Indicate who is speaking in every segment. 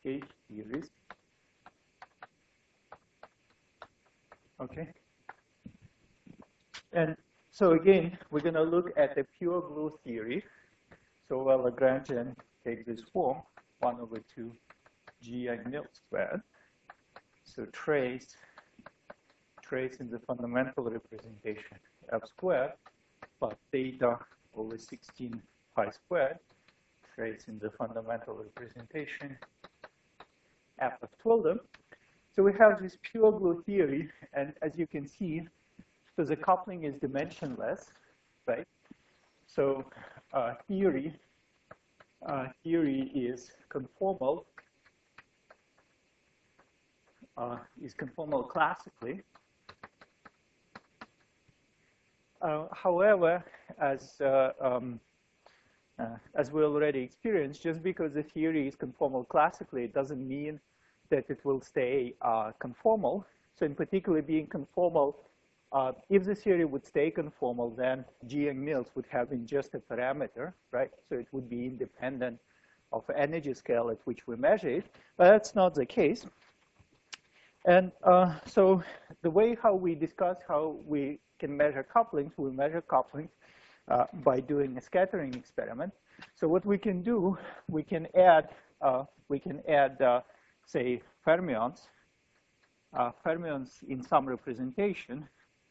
Speaker 1: gauge theories. Okay. And so again, we're going to look at the pure glue theory. So Lagrangian takes this form, 1 over 2 G Yang-Mills squared. So trace in the fundamental representation F squared plus theta over 16 pi squared. Trace in the fundamental representation F of tilde. So we have this pure glue theory, and as you can see, so the coupling is dimensionless, right? So theory is conformal. Is conformal classically. However, as we already experienced, just because the theory is conformal classically, it doesn't mean that it will stay conformal. So in particular, being conformal, if the theory would stay conformal, then G Yang-Mills would have been just a parameter, right? So it would be independent of energy scale at which we measure it. But that's not the case. And so the way how we discuss how we can measure couplings, we measure couplings by doing a scattering experiment. So what we can do, we can add say, fermions in some representation.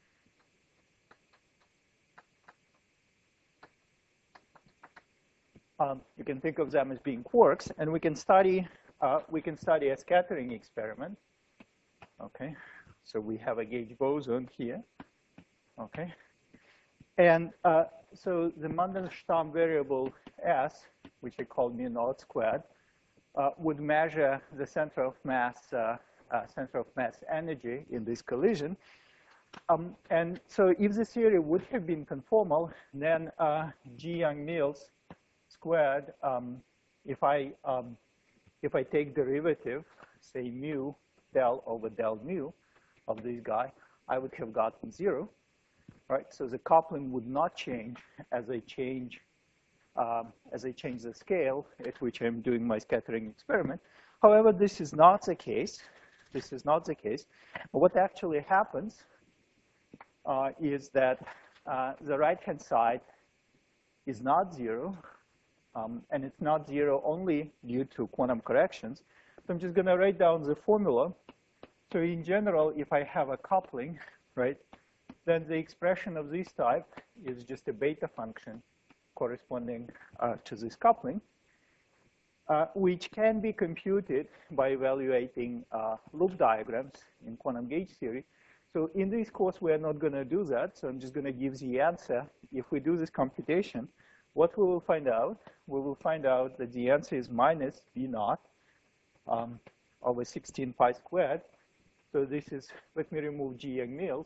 Speaker 1: You can think of them as being quarks, and we can study a scattering experiment. Okay, so we have a gauge boson here. Okay, and so the Mandelstam variable S, which I call mu naught squared, would measure the center of mass energy in this collision. And so if the theory would have been conformal, then G Yang-Mills squared, if I take derivative, say mu del over del mu of this guy, I would have gotten 0, right? So the coupling would not change as I change the scale at which I'm doing my scattering experiment. However, this is not the case. This is not the case. What actually happens is that the right-hand side is not 0, and it's not 0 only due to quantum corrections. So I'm just going to write down the formula. So in general, if I have a coupling, right, then the expression of this type is just a beta function corresponding to this coupling, which can be computed by evaluating loop diagrams in quantum gauge theory. So in this course, we are not going to do that. So I'm just going to give the answer. If we do this computation, what we will find out? We will find out that the answer is minus V naught over 16 pi squared. So this is, let me remove G Yang-Mills,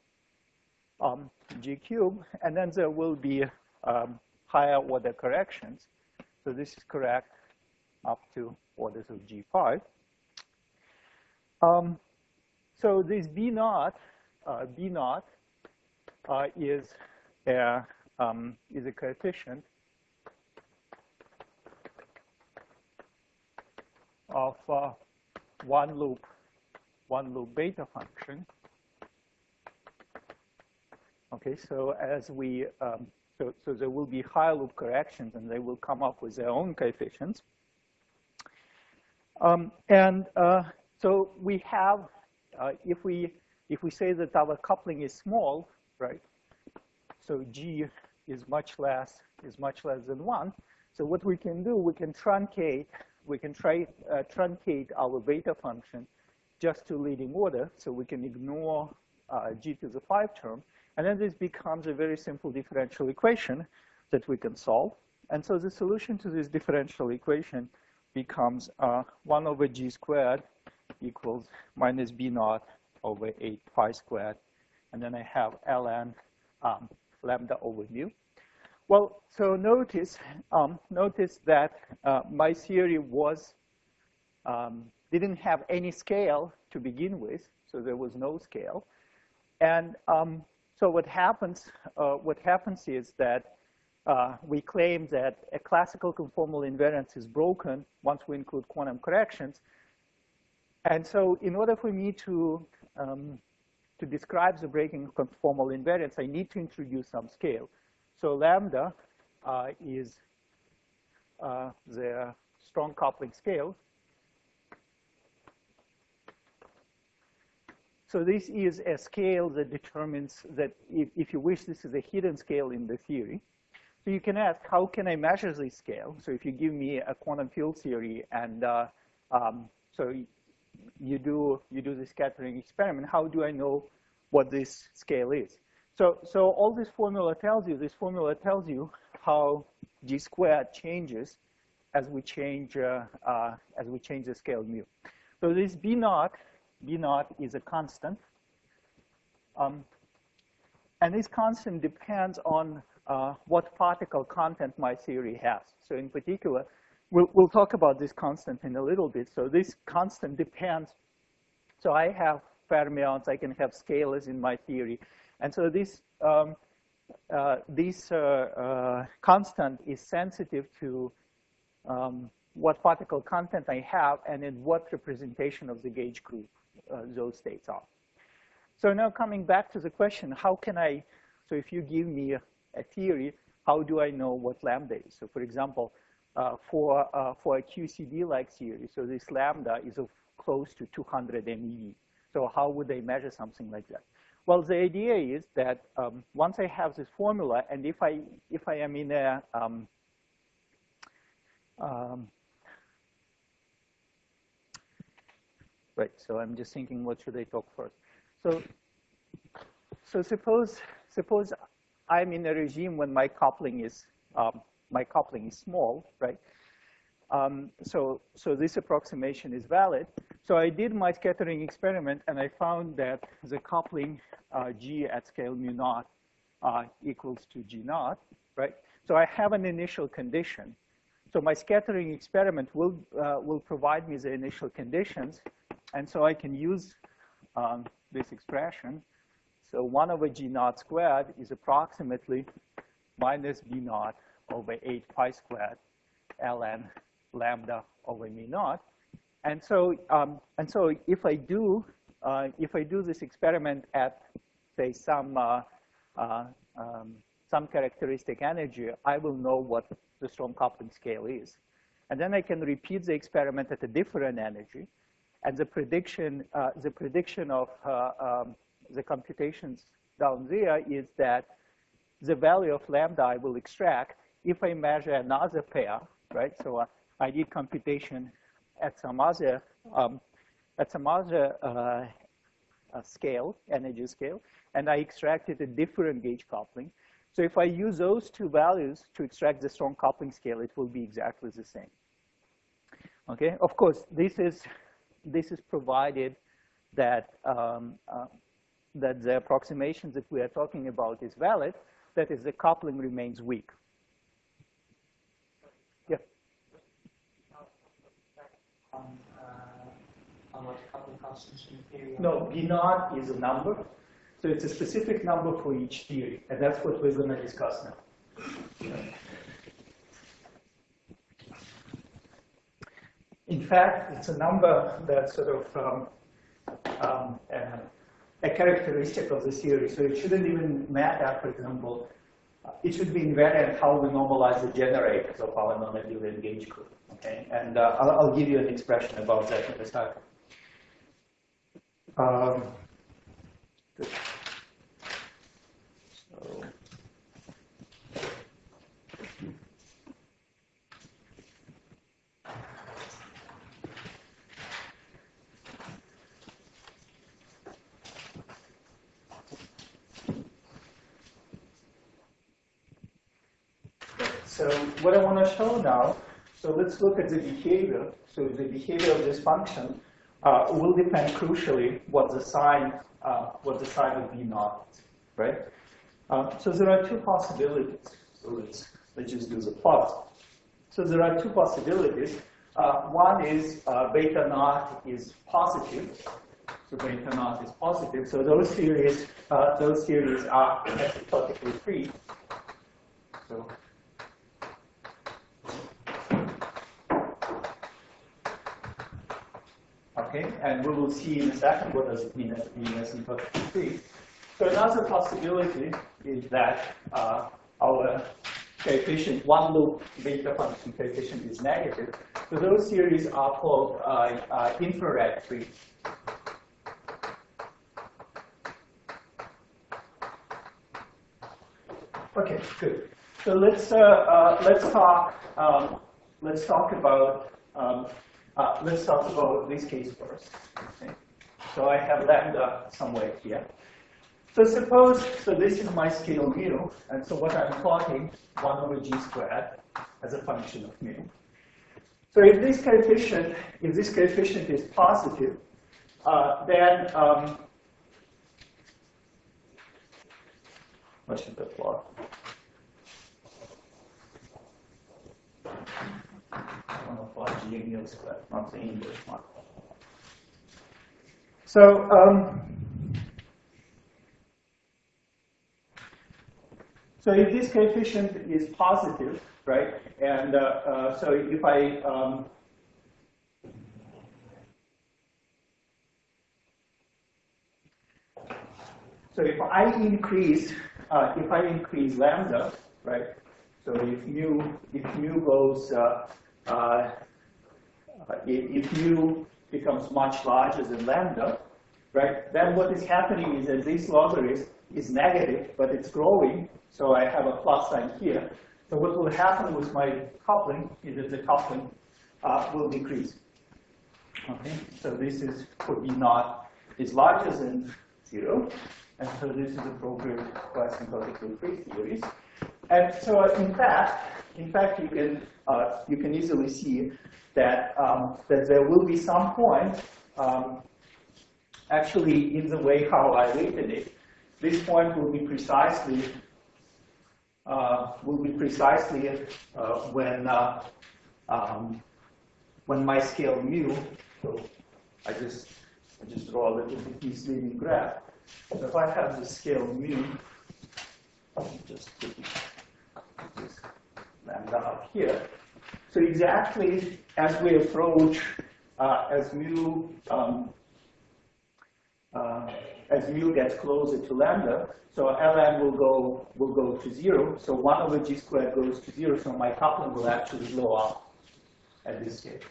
Speaker 1: G cubed, and then there will be higher order corrections. So this is correct up to orders of G5. So this B naught is a coefficient of one loop beta function. Okay, so as we so there will be higher loop corrections, and they will come up with their own coefficients. So we have, if we say that our coupling is small, right? So G is much less than 1. So what we can do, we can truncate our beta function just to leading order, so we can ignore G to the 5 term. And then this becomes a very simple differential equation that we can solve. And so the solution to this differential equation becomes 1 over G squared equals minus B naught over 8 pi squared. And then I have ln lambda over mu. Well, so notice that my theory was didn't have any scale to begin with, so there was no scale. And so what happens is that we claim that a classical conformal invariance is broken once we include quantum corrections. And so in order for me to describe the breaking of conformal invariance, I need to introduce some scale. So lambda is the strong coupling scale. So this is a scale that determines that, if you wish, this is a hidden scale in the theory. So you can ask, how can I measure this scale? So if you give me a quantum field theory and so you do the scattering experiment, how do I know what this scale is? So all this formula tells you how G squared changes as we change the scale mu. So this B naught is a constant, and this constant depends on what particle content my theory has. So in particular, we'll talk about this constant in a little bit. So this constant depends. So I have fermions, I can have scalars in my theory, and so this constant is sensitive to what particle content I have and in what representation of the gauge group those states are. So now coming back to the question, how can I, so if you give me a theory, how do I know what lambda is? So for example, for a QCD-like theory, so this lambda is of close to 200 MeV. So how would I measure something like that? Well, the idea is that once I have this formula, and if I am in a right, so I'm just thinking, what should I talk first? So suppose I'm in a regime when my coupling is small, right? So this approximation is valid. So I did my scattering experiment, and I found that the coupling G at scale mu naught equals to G naught, right? So I have an initial condition. So my scattering experiment will provide me the initial conditions, and so I can use this expression. So 1 over G naught squared is approximately minus B naught over 8 pi squared ln lambda over mu naught. And so if I do this experiment at, say, some characteristic energy, I will know what the strong coupling scale is. And then I can repeat the experiment at a different energy. And the prediction of the computations down there is that the value of lambda I will extract if I measure another pair, right? So I did computation at some other scale, energy scale, and I extracted a different gauge coupling. So if I use those two values to extract the strong coupling scale, it will be exactly the same. Okay, of course, this is provided that that the approximation that we are talking about is valid. That is, the coupling remains weak. Yeah.
Speaker 2: On what coupling constants in theory?
Speaker 1: No, B naught is a number. So it's a specific number for each theory, and that's what we're going to discuss now. In fact, it's a number that's sort of a characteristic of the theory. So it shouldn't even matter, for example, it should be invariant how we normalize the generators of our non-abelian gauge group. Okay, and I'll give you an expression about that in a second. Good. So what I want to show now, so let's look at the behavior. So the behavior of this function will depend crucially what the sign of B naught is, right? So there are two possibilities. So let's just do the plot. So there are two possibilities. One is beta naught is positive. So beta naught is positive. So those theories are asymptotically free. So Okay, and we will see in a second what does it mean as being asymptotically free. So another possibility is that our coefficient, one loop beta function coefficient is negative. So those series are called infrared free. Okay, good. So let's talk about this case first. Okay. So I have lambda somewhere here. So suppose, so this is my scale mu, and so what I'm plotting 1 over g squared as a function of mu. So if this coefficient is positive, then what should the plot? I want to plot g mu squared, not the inverse one. So if this coefficient is positive, right, and so if I increase lambda, right, so if mu goes if mu becomes much larger than lambda, right, then what is happening is that this logarithm is negative, but it's growing. So I have a plus sign here. So what will happen with my coupling is that the coupling will decrease. Okay, so this is for B naught is larger than 0, and so this is appropriate for asymptotically free theories. And so in fact, you can easily see that that there will be some point actually in the way how I weighted it. This point will be precisely when my scale mu. So I just draw a little bit misleading graph. So if I have the scale mu, just put this lambda up here. So exactly as we approach as mu gets closer to lambda, so ln will go to 0. So 1 over g squared goes to 0. So my coupling will actually blow up at this scale.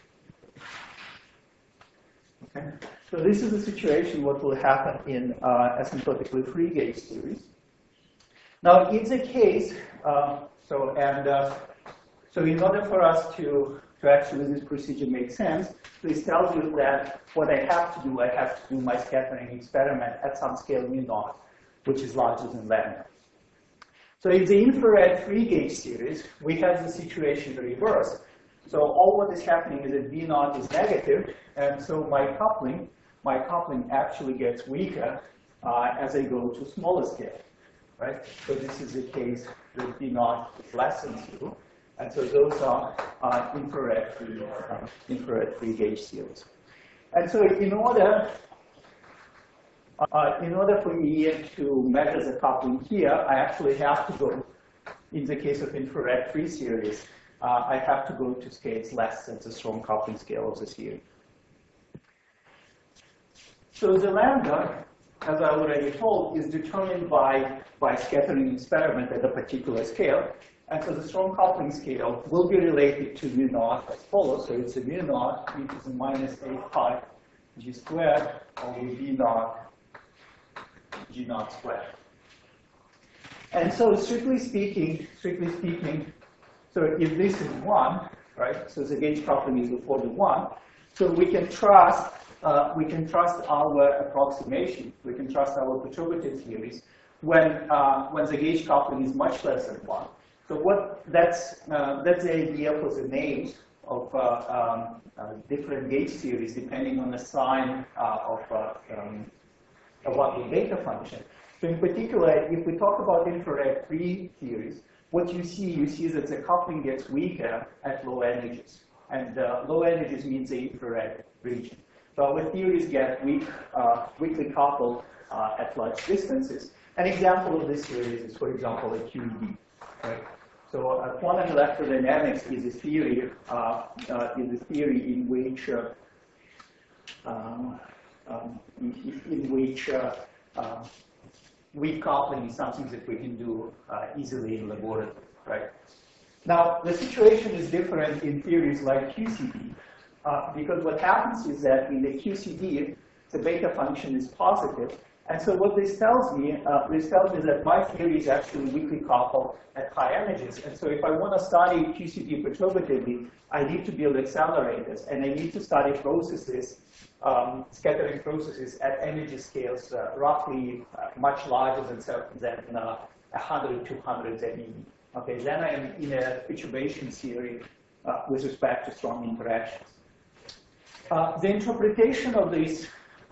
Speaker 1: Okay. So this is the situation. What will happen in asymptotically free gauge series? Now, in the case, so in order for us to actually this procedure make sense, this tells you that what I have to do my scattering experiment at some scale mu naught, which is larger than lambda. So in the infrared free gauge series, we have the situation reversed. So all what is happening is that V naught is negative, and so my coupling actually gets weaker as I go to smaller scale, right? So this is the case that V naught is less than 0. And so those are infrared free gauge series. And so in order for me to measure the coupling here, I actually have to go, in the case of infrared free series, I have to go to scales less than the strong coupling scale of the series. So the lambda, as I already told, is determined by scattering experiment at a particular scale. And so the strong coupling scale will be related to mu naught as follows. So it's a mu naught e to the minus 8 pi g squared over v naught g naught squared. And so strictly speaking, so if this is 1, right? So the gauge coupling is equal to 1. So we can trust our approximation. We can trust our perturbative theories when the gauge coupling is much less than 1. So that's the idea for the names of different gauge series depending on the sign of what the beta function. So in particular, if we talk about infrared free theories, what you see that the coupling gets weaker at low energies, and low energies means the infrared region. So our theories get weakly coupled at large distances. An example of this series is, for example, a QED. Right? So quantum electrodynamics is a theory in which in which weak coupling is something that we can do easily in laboratory, right? Now, the situation is different in theories like QCD, because what happens is that in the QCD, the beta function is positive, and so what this tells me that my theory is actually weakly coupled at high energies, and so if I want to study QCD perturbatively, I need to build accelerators, and I need to study processes, scattering processes at energy scales roughly much larger than 100, 200 ZeV. Okay, then I am in a perturbation theory with respect to strong interactions. The interpretation of this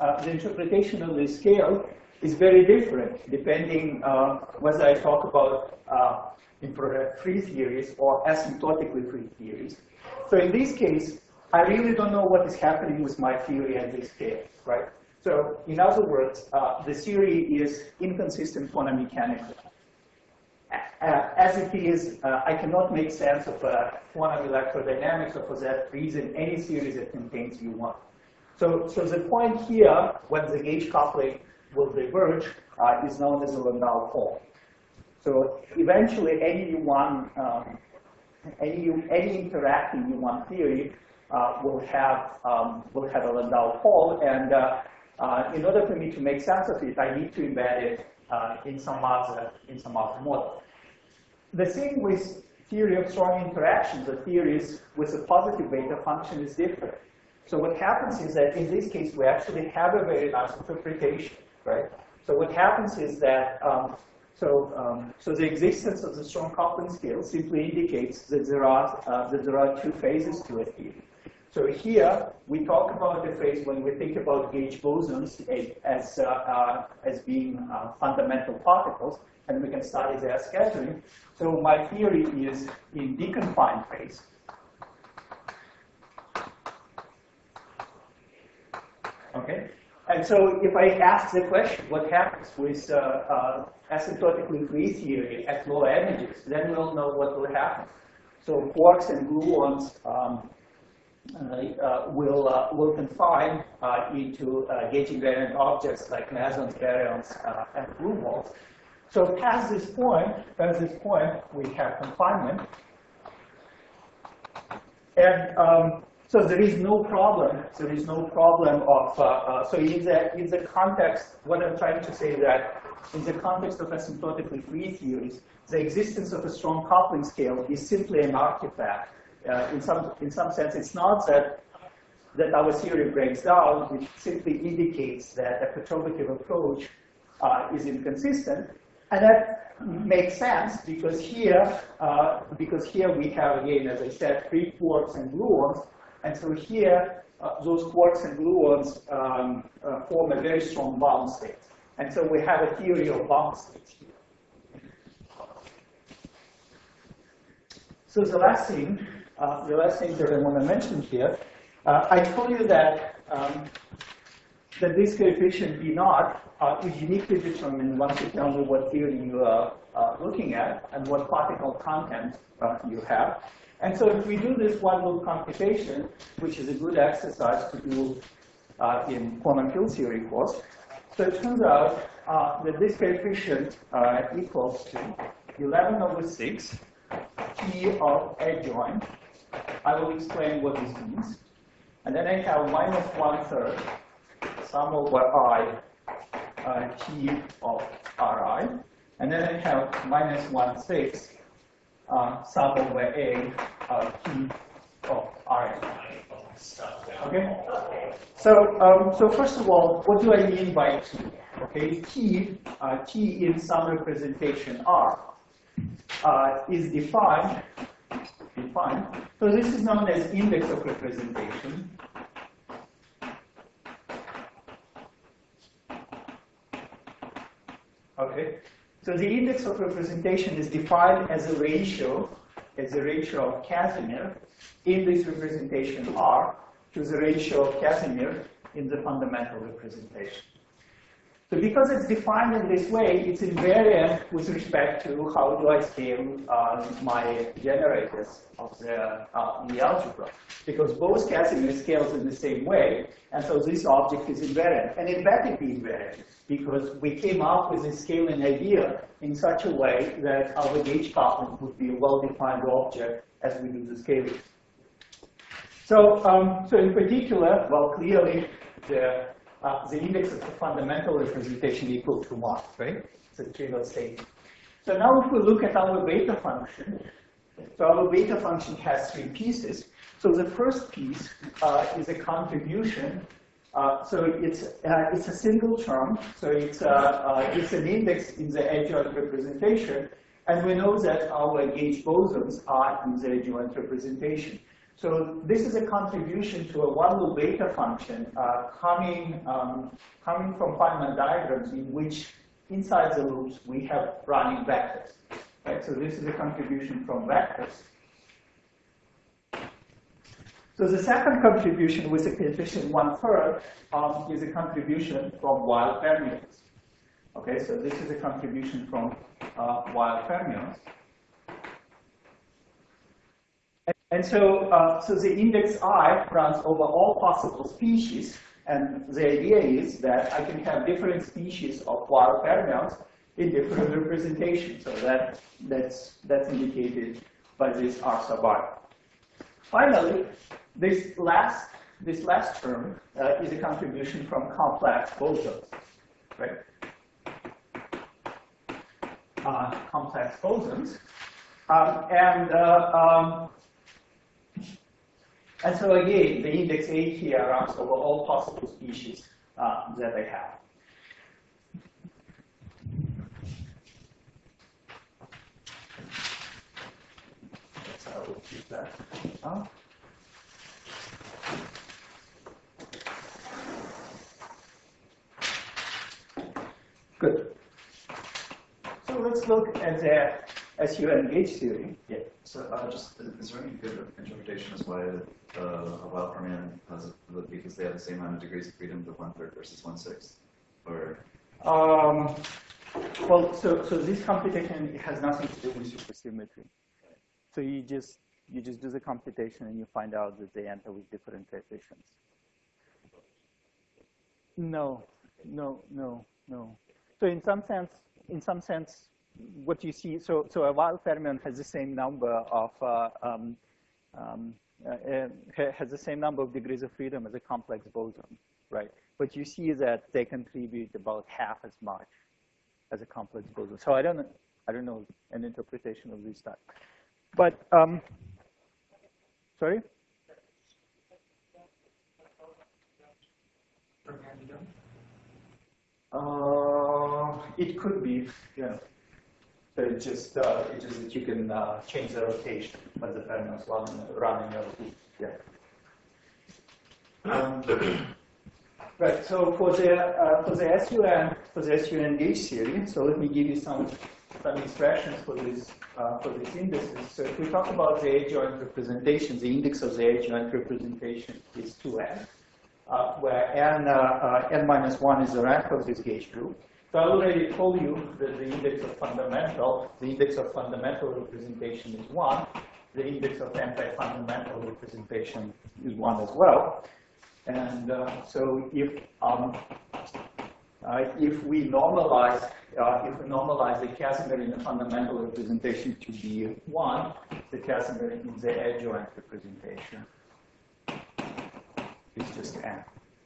Speaker 1: scale is very different depending whether I talk about infrared free theories or asymptotically free theories. So in this case, I really don't know what is happening with my theory at this scale, right? So in other words, the theory is inconsistent quantum mechanically. As it is, I cannot make sense of quantum electrodynamics, or for that reason, any theory that contains U1. So the point here, when the gauge coupling will diverge, is known as the Landau pole. So eventually, any U1, any interacting U1 theory will have a Landau pole, and in order for me to make sense of it, I need to embed it in some other model. The thing with theory of strong interactions, the theories with a positive beta function, is different. So what happens is that in this case, we actually have a very nice interpretation, right? So what happens is that, so the existence of the strong coupling scale simply indicates that there are two phases to a theory. So here, we talk about the phase when we think about gauge bosons as being fundamental particles, and we can study their scattering. So my theory is in deconfined phase. Okay? And so if I ask the question, what happens with asymptotically free theory at low energies, then we'll know what will happen. So quarks and gluons will confine into gauge invariant objects like mesons, baryons, and blue balls. So past this point, we have confinement. And so there is no problem. There is no problem of. So in the context, what I'm trying to say is that in the context of asymptotically free theories, the existence of a strong coupling scale is simply an artifact. In some sense, it's not that our theory breaks down. It simply indicates that a perturbative approach is inconsistent. And that makes sense because here we have, again, as I said, free quarks and gluons, and so here those quarks and gluons form a very strong bound state, and so we have a theory of bound states here. So the last thing that I want to mention here, I told you that this coefficient B0 is uniquely determined once you tell me what theory you are looking at and what particle content you have. And so if we do this one-loop computation, which is a good exercise to do in quantum field theory course, so it turns out that this coefficient equals to 11/6 T of adjoint. I will explain what this means. And then I have minus 1/3 sum over I T of Ri. And then I have minus 1/6 sum over A T of Ri. Okay? So first of all, what do I mean by T? Okay, T in some representation R is defined. So this is known as index of representation. Okay, so the index of representation is defined as a ratio of Casimir in this representation R to the ratio of Casimir in the fundamental representation. So because it's defined in this way, it's invariant with respect to how do I scale my generators of the algebra. Because both Casimir scales in the same way, and so this object is invariant. And it better be invariant, because we came up with this scaling idea in such a way that our gauge coupling would be a well-defined object as we do the scaling. So, so in particular, well, clearly, the index of the fundamental representation equal to 1, right? It's a trivial statement. So now if we look at our beta function, so our beta function has 3 pieces. So the first piece is a contribution. So it's a single term. So it's an index in the adjoint representation. And we know that our gauge bosons are in the adjoint representation. So this is a contribution to a one loop beta function coming from Feynman diagrams in which inside the loops we have running vectors. Right? So this is a contribution from vectors. So the second contribution with a coefficient 1/3 is a contribution from wild fermions. Okay, so this is a contribution from wild fermions. And so, so the index I runs over all possible species, and the idea is that I can have different species of wild fermions in different representations. So that's indicated by this R sub I. Finally, this last term is a contribution from complex bosons, right? Complex bosons, and so again, the index A here runs over all possible species that I have. So I will keep that up. Good. So let's look at the SUN gauge theory.
Speaker 3: Yeah. So just is there any good interpretation as why a wild fermion has because they have the same amount of degrees of freedom with 1/3 versus 1/6, or?
Speaker 1: Well, so this computation has nothing to do with supersymmetry. So you just do the computation and you find out that they enter with different coefficients. No. So in some sense, what you see, so a wild fermion has the same number of degrees of freedom as a complex boson, right? But you see that they contribute about half as much as a complex boson. So I don't know an interpretation of this type. But sorry. It could be, yeah. So it's just that you can change the rotation when the fermions running out of heat. Yeah. Right. So for the SUN gauge theory, so let me give you some expressions for these indices. So if we talk about the adjoint representation, the index of the adjoint representation is 2n, where n minus 1 is the rank of this gauge group. So I already told you that the index of fundamental representation is 1. The index of anti-fundamental representation is 1 as well. And so if we normalize the Casimir in the fundamental representation to be 1, the Casimir in the adjoint representation is just n.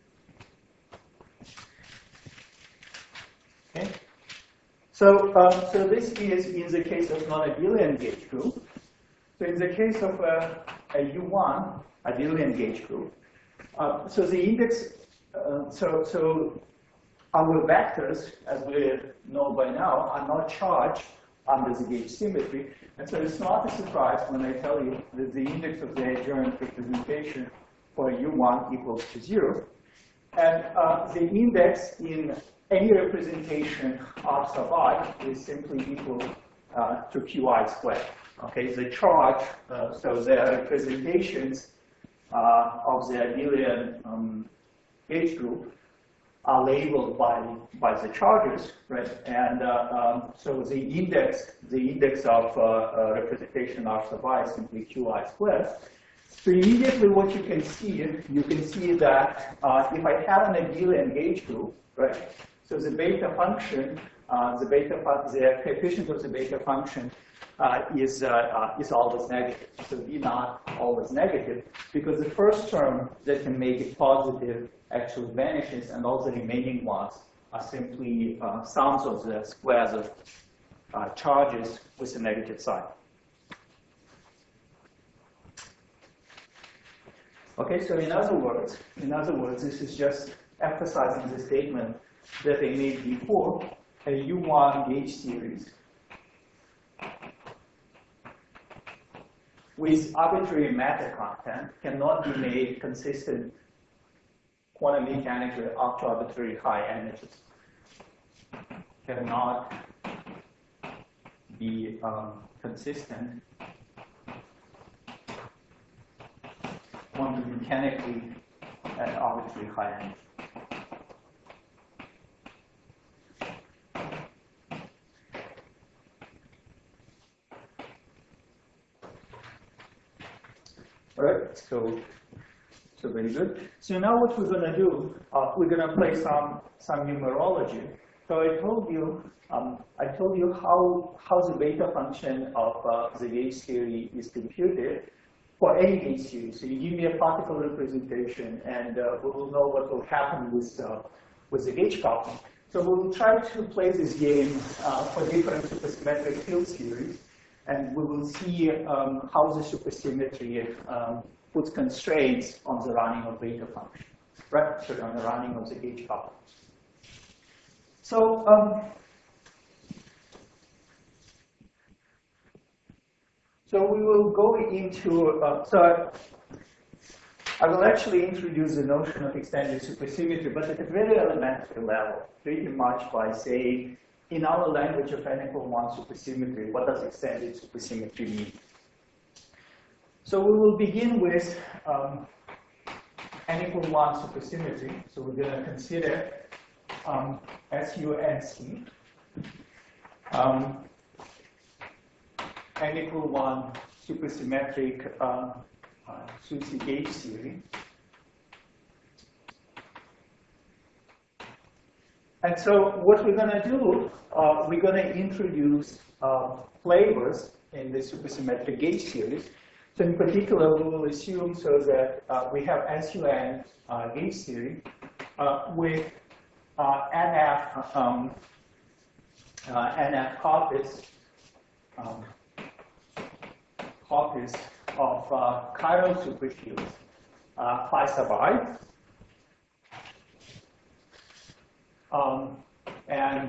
Speaker 1: Okay. So this is in the case of non-abelian gauge group. So in the case of a U1 abelian gauge group, so the index, so our vectors, as we know by now, are not charged under the gauge symmetry, and so it's not a surprise when I tell you that the index of the adjoint representation for U1 equals to 0, and the index in any representation R sub I is simply equal to Qi squared. Okay, the charge, so the representations of the abelian gauge group are labeled by the charges, right? And so the index of representation R sub I is simply Qi squared. So immediately what you can see that if I have an abelian gauge group, right? So the beta function, the coefficient of the beta function is always negative. So V naught always negative because the first term that can make it positive actually vanishes, and all the remaining ones are simply sums of the squares of charges with a negative sign. Okay, so in other words, this is just emphasizing the statement that I made before. A U1 gauge series with arbitrary matter content cannot be made consistent quantum mechanically up to arbitrary high energies. Cannot be consistent quantum mechanically at arbitrary high energy. All right, so very good. So now what we're going to do, we're going to play some numerology. So I told you how the beta function of the gauge theory is computed for any gauge series. So you give me a particle representation, and we will know what will happen with the gauge coupling. So we will try to play this game for different supersymmetric field series, and we will see how the supersymmetry puts constraints on the running of beta function, right? So on the running of the gauge coupling. So so we will go into, so I will actually introduce the notion of extended supersymmetry, but at a very elementary level, pretty much by saying, in our language of N=1 supersymmetry, what does extended supersymmetry mean? So we will begin with N=1 supersymmetry. So we're going to consider SUNC. N=1 supersymmetric Susy gauge theory. And so what we're going to do, we're going to introduce flavors in the supersymmetric gauge series. So in particular, we will assume so that we have SUN gauge theory with NF copies of chiral superfields phi sub I, and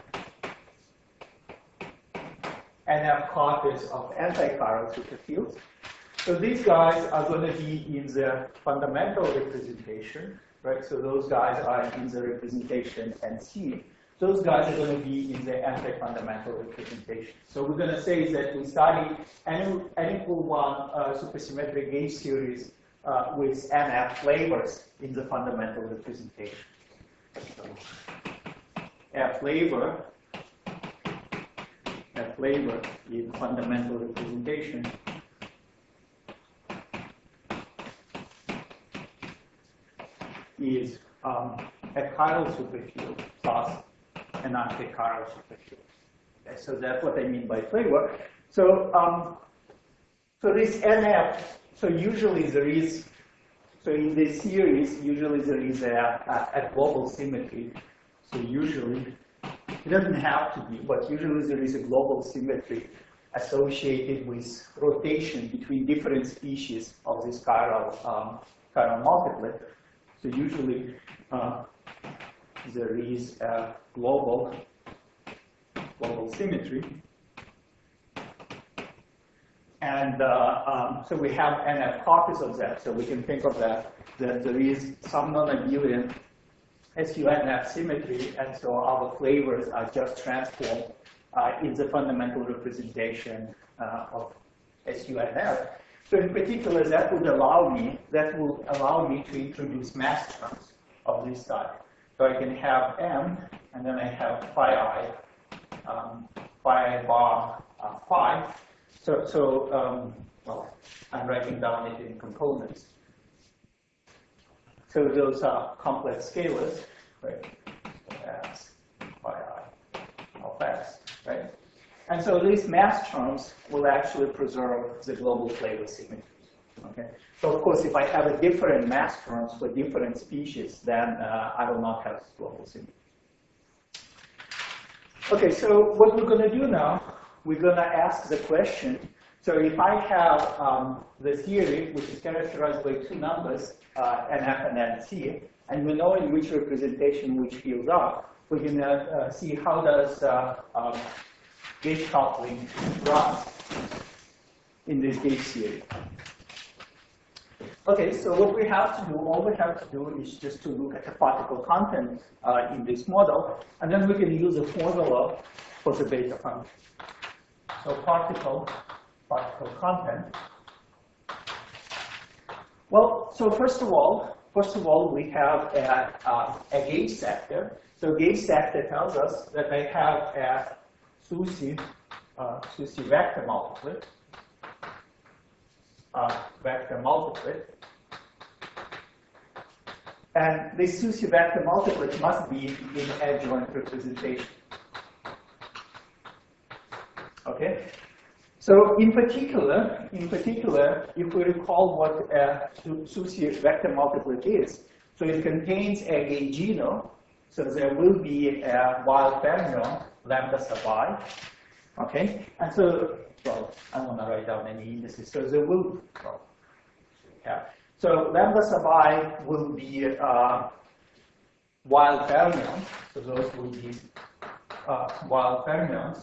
Speaker 1: NF copies of anti-chiral superfields. So these guys are going to be in the fundamental representation, right? So those guys are in the representation NC. Those guys are going to be in the anti-fundamental representation. So we're going to say that we study N=1 supersymmetric gauge series with NF flavors in the fundamental representation. So F flavor in fundamental representation is a chiral superfield plus an anti-chiral superfield. Okay, so that's what I mean by flavor. So so this NF, so usually there is, so in this series, usually there is a global symmetry. So usually, it doesn't have to be, but usually there is a global symmetry associated with rotation between different species of this chiral multiplet. So usually there is a global symmetry. And so we have NF copies of that, so we can think of that there is some non-abelian SUNF symmetry, and so our flavors are just transformed in the fundamental representation of SUNF. So in particular, that will allow me to introduce mass terms of this type. So I can have m, and then I have phi I bar phi. Well, I'm writing down it in components. So those are complex scalars, right? X, phi I of x, right? And so these mass terms will actually preserve the global flavor symmetries. Okay. So of course, if I have a different mass terms for different species, then I will not have global symmetry. Okay. So what we're going to do now, we're going to ask the question. So if I have the theory, which is characterized by two numbers, NF and NC, and we know in which representation which fields are, we're going to see how does gauge coupling run in this gauge theory. Okay, so what we have to do, all we have to do is just to look at the particle content in this model, and then we can use a formula for the beta function. So particle content. Well, so first of all, we have a gauge sector. So gauge sector tells us that I have a SUSY vector multiplet. And this SUSY vector multiplet must be in adjoint representation. Okay? So in particular, if we recall what a SUSY vector multiplet is, so it contains a gaugino, so there will be a wild fermion, lambda sub I, okay? And so, well, I don't want to write down any indices, so there will, well, yeah. So lambda sub I will be wild fermions, so those will be wild fermions.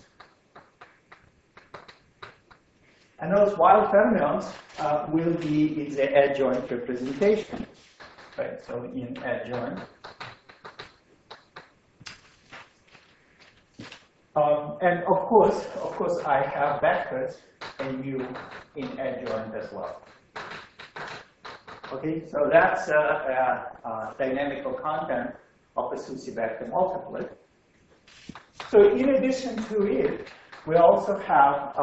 Speaker 1: And those wild fermions will be in the adjoint representation, right? So in adjoint. And of course, I have vectors and mu in adjoint as well. Okay, so that's a dynamical content of a SUSY vector multiplet. So in addition to it, we also have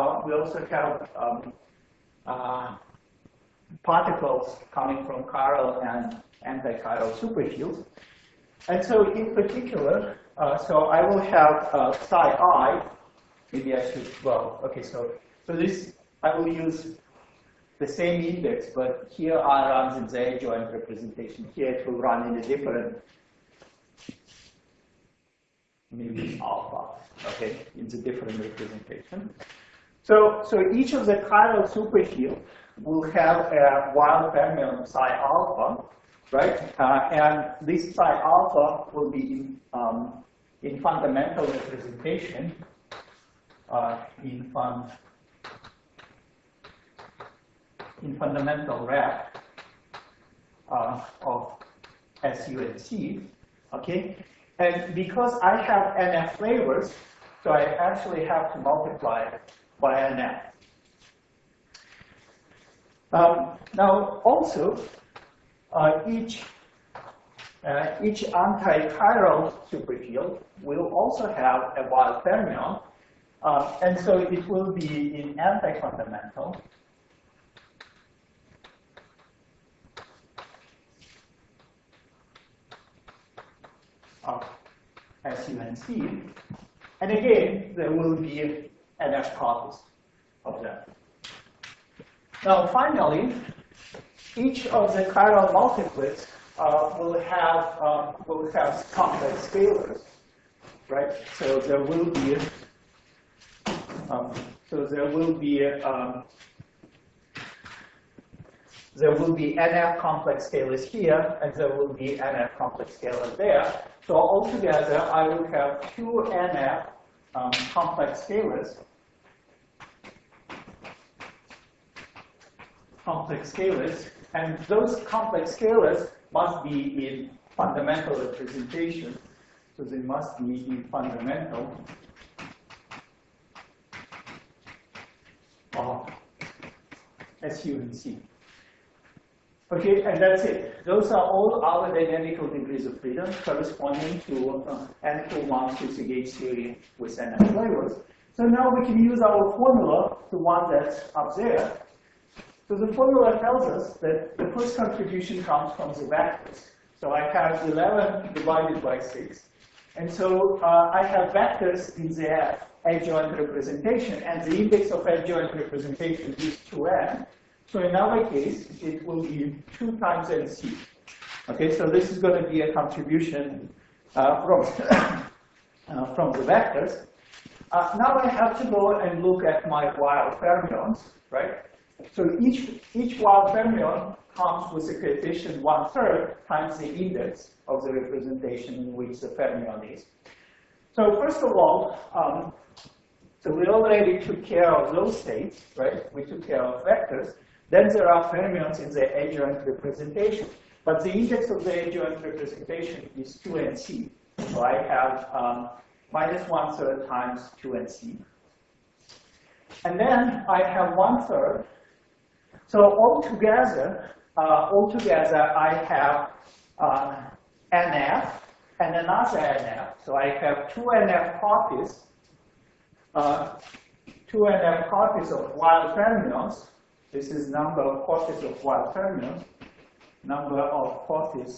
Speaker 1: particles coming from chiral and anti-chiral superfields. And so in particular, so I will have psi I. Maybe I should, well, okay, so this, I will use the same index, but here I runs in the adjoint representation. Here it will run in a different, maybe alpha, okay, in the different representation. So each of the chiral superfield will have a wild fermion psi alpha, right? And this psi alpha will be in fundamental representation, in fundamental rep of SU and C, okay? And because I have NF flavors, so I actually have to multiply by NF. Now also, each anti-chiral superfield will also have a wild fermion, and so it will be in anti-fundamental. Of SU and C, and again there will be NF copies of that. Now finally, each of the chiral multiplets will have complex scalars, right? So there will be NF complex scalars here, and there will be NF complex scalars there. So altogether, I will have two NF complex scalars. And those complex scalars must be in fundamental representation. So they must be in fundamental of SU and C. Okay, and that's it. Those are all our dynamical degrees of freedom corresponding to n equal 1 Cusick Gauge theory with NF flavors. So now we can use our formula, the one that's up there. So the formula tells us that the first contribution comes from the vectors. So I have 11 divided by 6. And so I have vectors in their adjoint representation, and the index of adjoint representation is 2n. So in our case, it will be 2 times nc. Okay, so this is going to be a contribution from the vectors. Now I have to go and look at my wild fermions, right? So each wild fermion comes with a coefficient 1/3 times the index of the representation in which the fermion is. So first of all, so we already took care of those states, right? We took care of vectors. Then there are fermions in the adjoint representation. But the index of the adjoint representation is 2nc. So I have minus 1/3 times 2nc. And then I have 1/3. So altogether I have NF and another NF. So I have 2 NF copies, 2 NF copies of wild fermions. This is number of copies of wild fermions, number of copies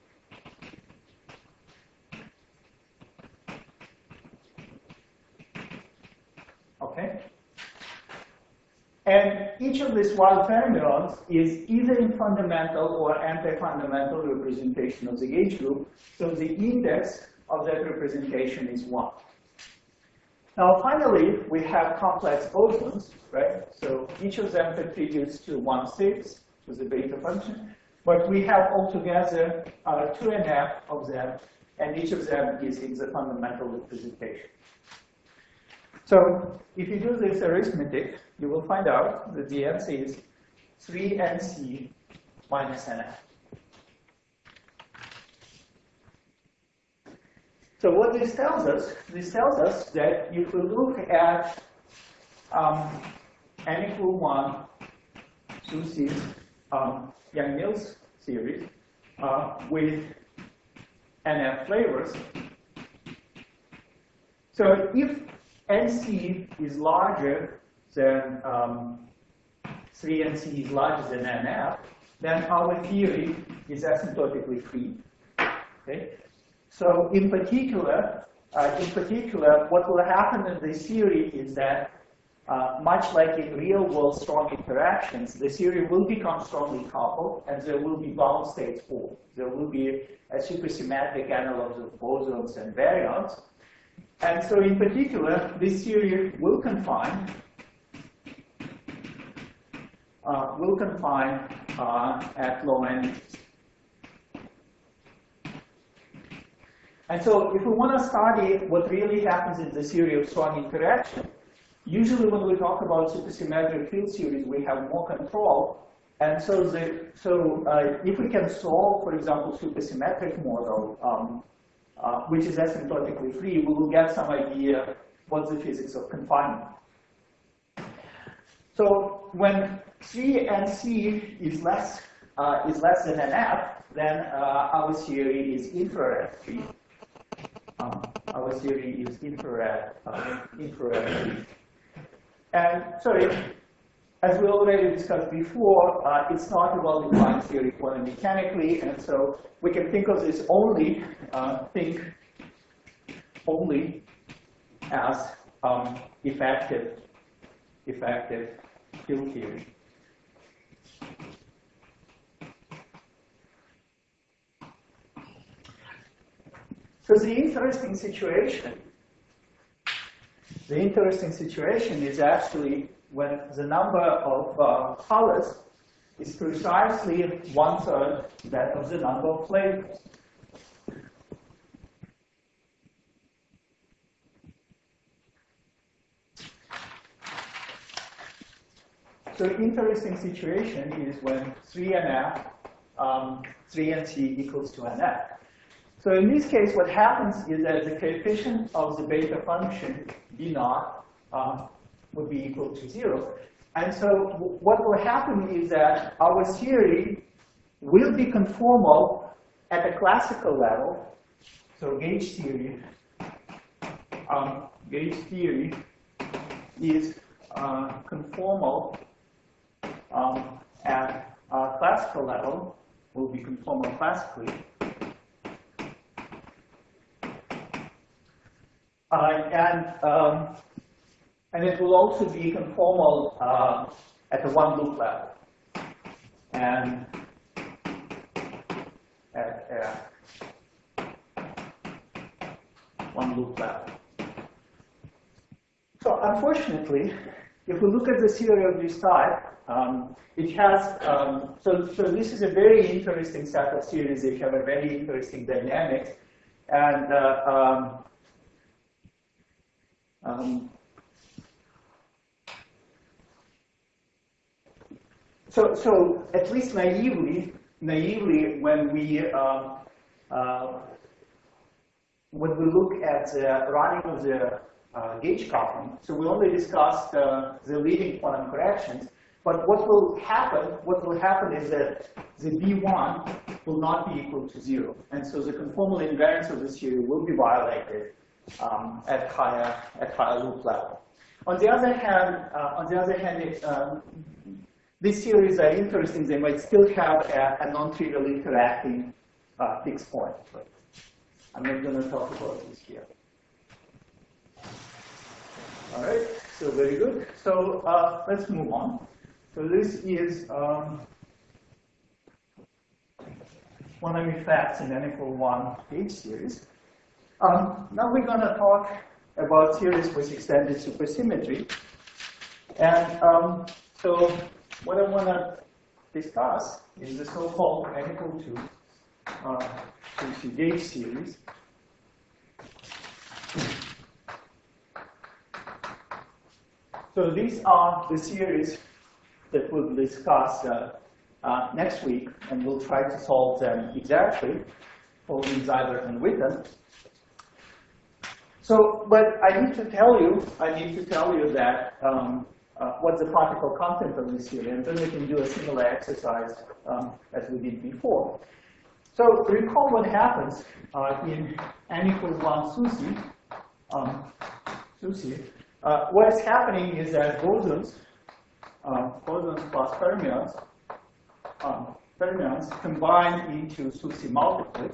Speaker 1: okay? And each of these wild fermions is either in fundamental or anti-fundamental representation of the gauge group, so the index of that representation is 1. Now finally, we have complex bosons, right? So each of them contributes to 1/6 to the beta function, but we have altogether 2.5 of them, and each of them is in the fundamental representation. So if you do this arithmetic, you will find out that the answer is 3nc minus nf. So what this tells us that if we look at n equal 1 Cusick Yang-Mills series with NF flavors, so if NC is larger than 3nc is larger than NF, then our theory is asymptotically free. Okay? So in particular, what will happen in this theory is that, much like in real-world strong interactions, the theory will become strongly coupled, and there will be bound states formed. There will be a supersymmetric analogs of bosons and baryons. And so in particular, this theory will confine at low energies. And so if we want to study what really happens in the theory of strong interaction, usually when we talk about supersymmetric field theories, we have more control. And so, if we can solve, for example, supersymmetric model, which is asymptotically free, we will get some idea what's the physics of confinement. So when 3nc is less than NF, then our theory is infrared free. Our theory is infrared free. And sorry, as we already discussed before, it's not a well-defined theory quantum mechanically, and so we can think of this only as effective field theory. So the interesting situation is actually when the number of colors is precisely 1/3 that of the number of flavors. So the interesting situation is when 3nc equals to nf. So in this case, what happens is that the coefficient of the beta function d0 would be equal to 0. And so what will happen is that our theory will be conformal at a classical level. So gauge theory is conformal at classical level, will be conformal classically. And it will also be conformal at the one loop level. And at one loop level. So unfortunately, if we look at the theory of this type, it has, so this is a very interesting set of series. They have a very interesting dynamics. And so at least naively, when we look at the running of the gauge coupling, so we only discussed the leading quantum corrections. But what will happen is that the B1 will not be equal to 0, and so the conformal invariance of this theory will be violated at higher loop level. On the other hand, these theories are interesting. They might still have a non-trivial interacting fixed point. But I'm not going to talk about this here. All right, so very good. So let's move on. So this is quantum effects in N=1 gauge series. Now we're going to talk about series with extended supersymmetry. And so what I want to discuss is the so-called N=2 gauge series. So these are the series that we'll discuss next week, and we'll try to solve them exactly, following Seibert and Witten. So, but I need to tell you that what's the particle content of this theory, and then we can do a similar exercise as we did before. So recall what happens in N=1 SUSY. What is happening is that bosons plus fermions combine into SUSY multiplets.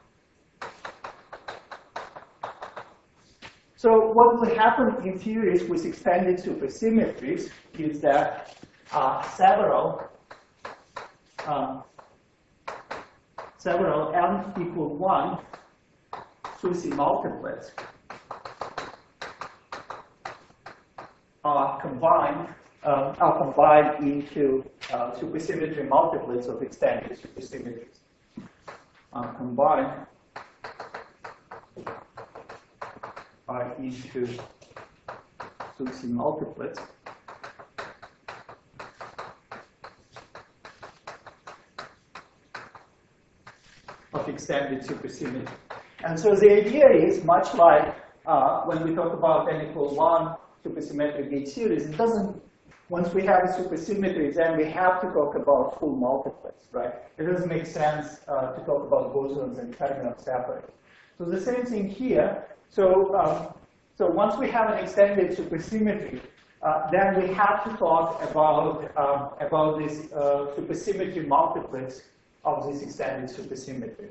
Speaker 1: So what will happen in theories with extended supersymmetries is that several n=1 SUSY multiplets are combined into supersymmetry multiplets of extended supersymmetries. Combined into SUSY multiplets of extended supersymmetry. And so the idea is much like when we talk about N=1 supersymmetric gauge series, it doesn't, once we have a supersymmetry, then we have to talk about full multiplets, right? It doesn't make sense to talk about bosons and fermions separately. So the same thing here. So once we have an extended supersymmetry, then we have to talk about this supersymmetry multiplets of this extended supersymmetry.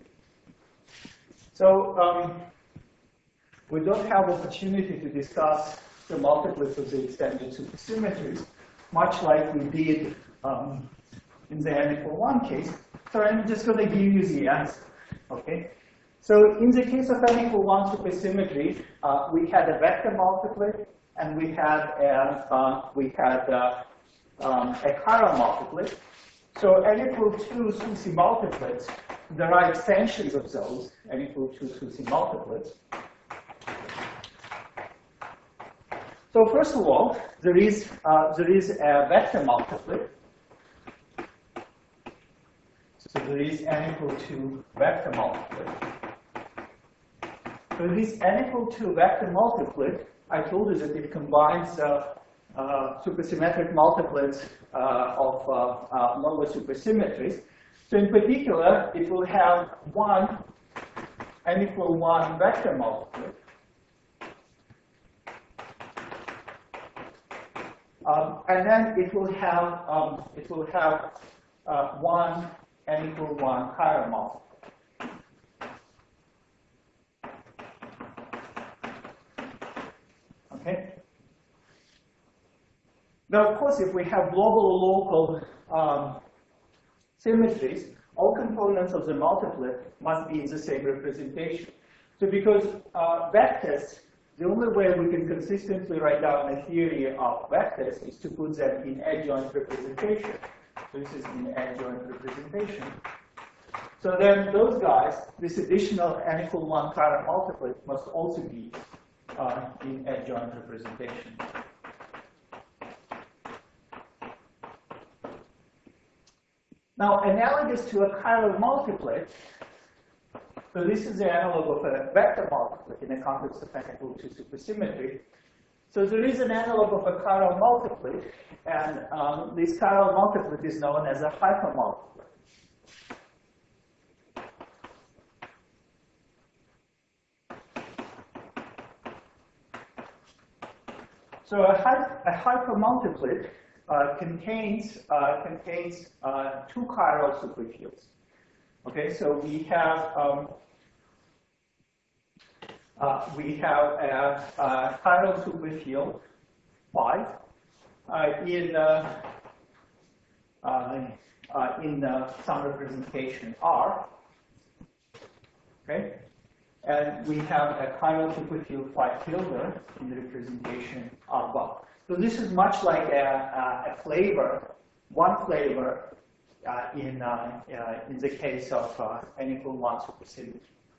Speaker 1: So we don't have opportunity to discuss the multiplets of the extended supersymmetries, much like we did in the N=1 case. So I'm just going to give you the answer. Okay. So in the case of N=1 supersymmetry, we had a vector multiplet and we had a chiral multiplet. So N=2 SUSY multiplets, there are extensions of those N=2 SUSY multiplets. So first of all, there is a vector multiplet. So there is N=2 vector multiplet. So this N=2 vector multiplet, I told you that it combines supersymmetric multiplets of normal supersymmetries. So in particular, it will have one n equal 1 vector multiplet. And then it will have one n equal 1 chiral multiplet. Okay. Now, of course, if we have global or local symmetries, all components of the multiplet must be in the same representation. So because vectors, the only way we can consistently write down a theory of vectors is to put them in adjoint representation. So this is in adjoint representation. So then those guys, this additional n equal 1 chiral multiplet must also be in adjoint representation. Now, analogous to a chiral multiplet, so this is the analog of a vector multiplet in the context of n equal 2 supersymmetry. So there is an analog of a chiral multiplet, and this chiral multiplet is known as a hypermultiplet. So a hypermultiplet contains two chiral superfields. Okay, so we have a chiral superfield phi in some representation R. Okay, and we have a chiral superfield phi tilde in the representation R bar. So this is much like a flavor, one flavor in the case of n equal 1 supersymmetry.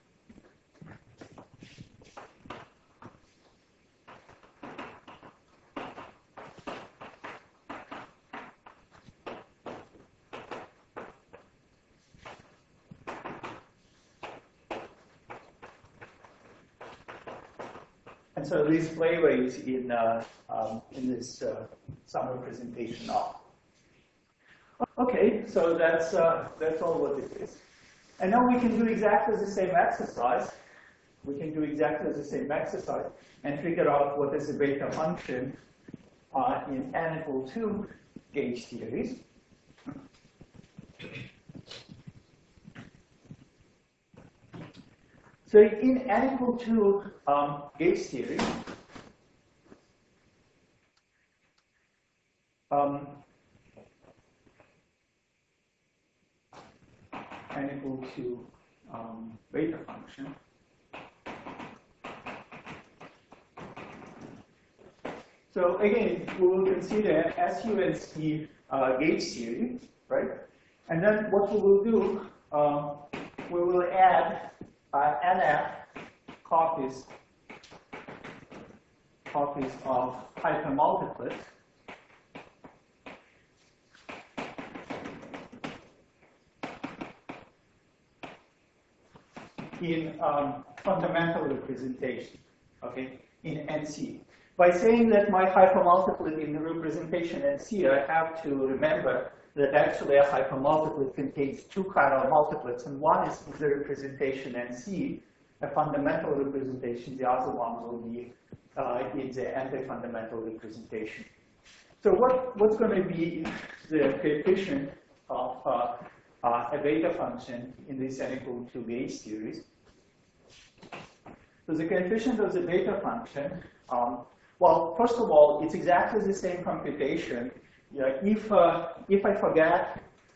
Speaker 1: And so this flavor is in this some representation of. Okay, so that's all what it is. And now we can do exactly the same exercise. We can do exactly the same exercise and figure out what is the beta function in n equal 2 gauge theories. So in n equal 2 gauge theory, n equal to beta function. So again, we will consider SU and C gauge theory, right? And then what we will do, we will add NF copies of hypermultiplets in fundamental representation, okay, in NC. By saying that my hypermultiplet in the representation NC, I have to remember that actually a hypermultiplet contains two chiral multiplets, and one is the representation NC, a fundamental representation, the other one will be in the anti-fundamental representation. So what's going to be the coefficient of a beta function in this n equal to gauge series? So the coefficient of the beta function, well, first of all, it's exactly the same computation. If I forget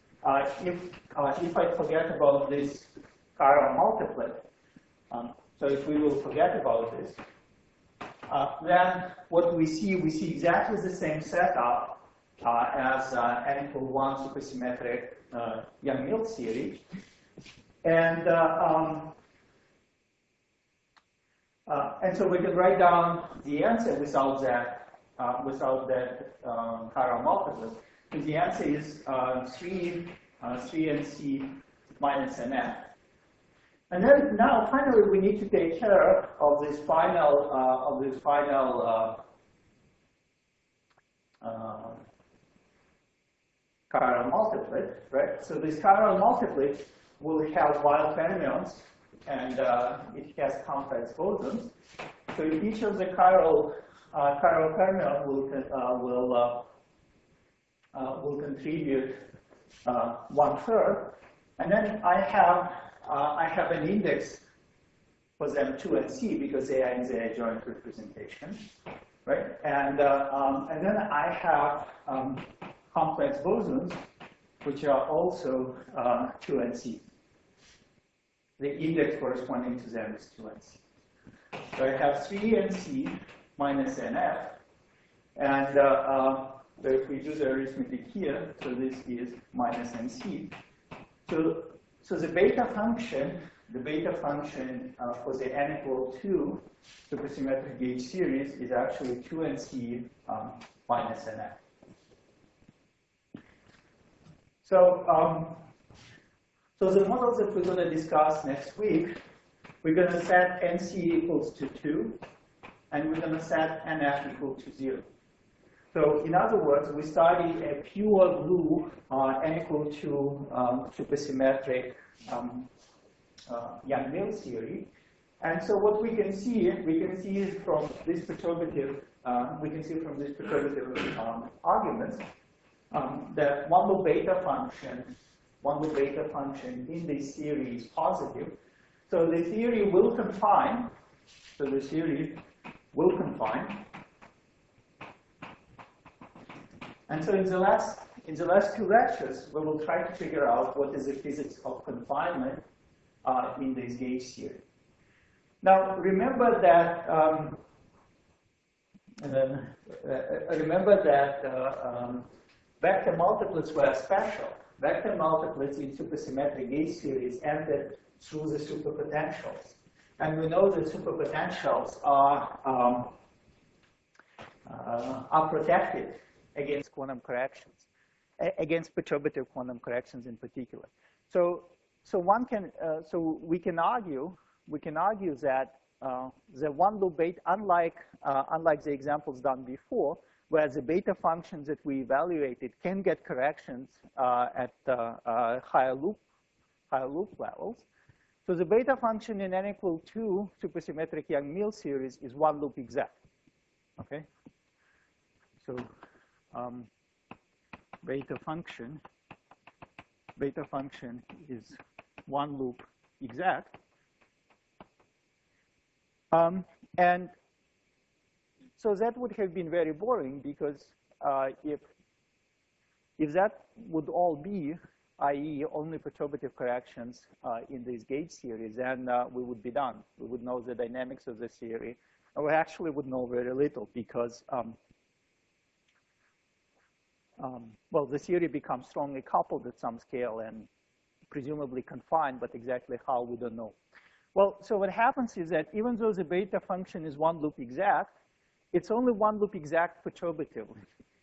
Speaker 1: about this chiral multiplet, so if we will forget about this, then what we see exactly the same setup as n equal 1 supersymmetric Yang-Mills theory, and so we can write down the answer without that chiral multiplet. So the answer is 3nc minus nf. And then now finally we need to take care of this final chiral multiplet, right? So this chiral multiplet will have Weil fermions, and it has complex bosons. So each of the chiral fermion will contribute 1/3, and then I have an index for them 2 and C because they are in the adjoint representation, right? And then I have complex bosons, which are also 2 and C. The index corresponding to them is 2 and C. So I have 3 and C minus NF, and so if we do the arithmetic here, so this is minus NC. So the beta function for the n equal 2 supersymmetric gauge series is actually 2 NC minus NF. So the models that we're going to discuss next week, we're going to set NC equals to 2, and we're going to set NF equal to 0. So in other words, we study a pure blue n equal to supersymmetric Yang-Mills theory. And so what we can see from this perturbative, arguments that one loop beta function in this theory is positive. So the theory will confine. And so in the last 2 lectures, we will try to figure out what is the physics of confinement in this gauge theory. Now, remember that vector multiplets were special. Vector multiplets in supersymmetric gauge theories entered through the superpotentials, and we know that superpotentials are protected against quantum corrections, against perturbative quantum corrections in particular. So we can argue that the one loop beta, unlike the examples done before, where the beta functions that we evaluated can get corrections at higher loop levels. So the beta function in n equal 2 supersymmetric Yang-Mills series is one loop exact. Okay. So beta function is one loop exact. And so that would have been very boring because if that would all be, i.e. only perturbative corrections in this gauge series, then we would be done. We would know the dynamics of the theory. And we actually would know very little because, well, the theory becomes strongly coupled at some scale and presumably confined, but exactly how, we don't know. Well, so what happens is that even though the beta function is one loop exact, it's only one loop exact perturbatively.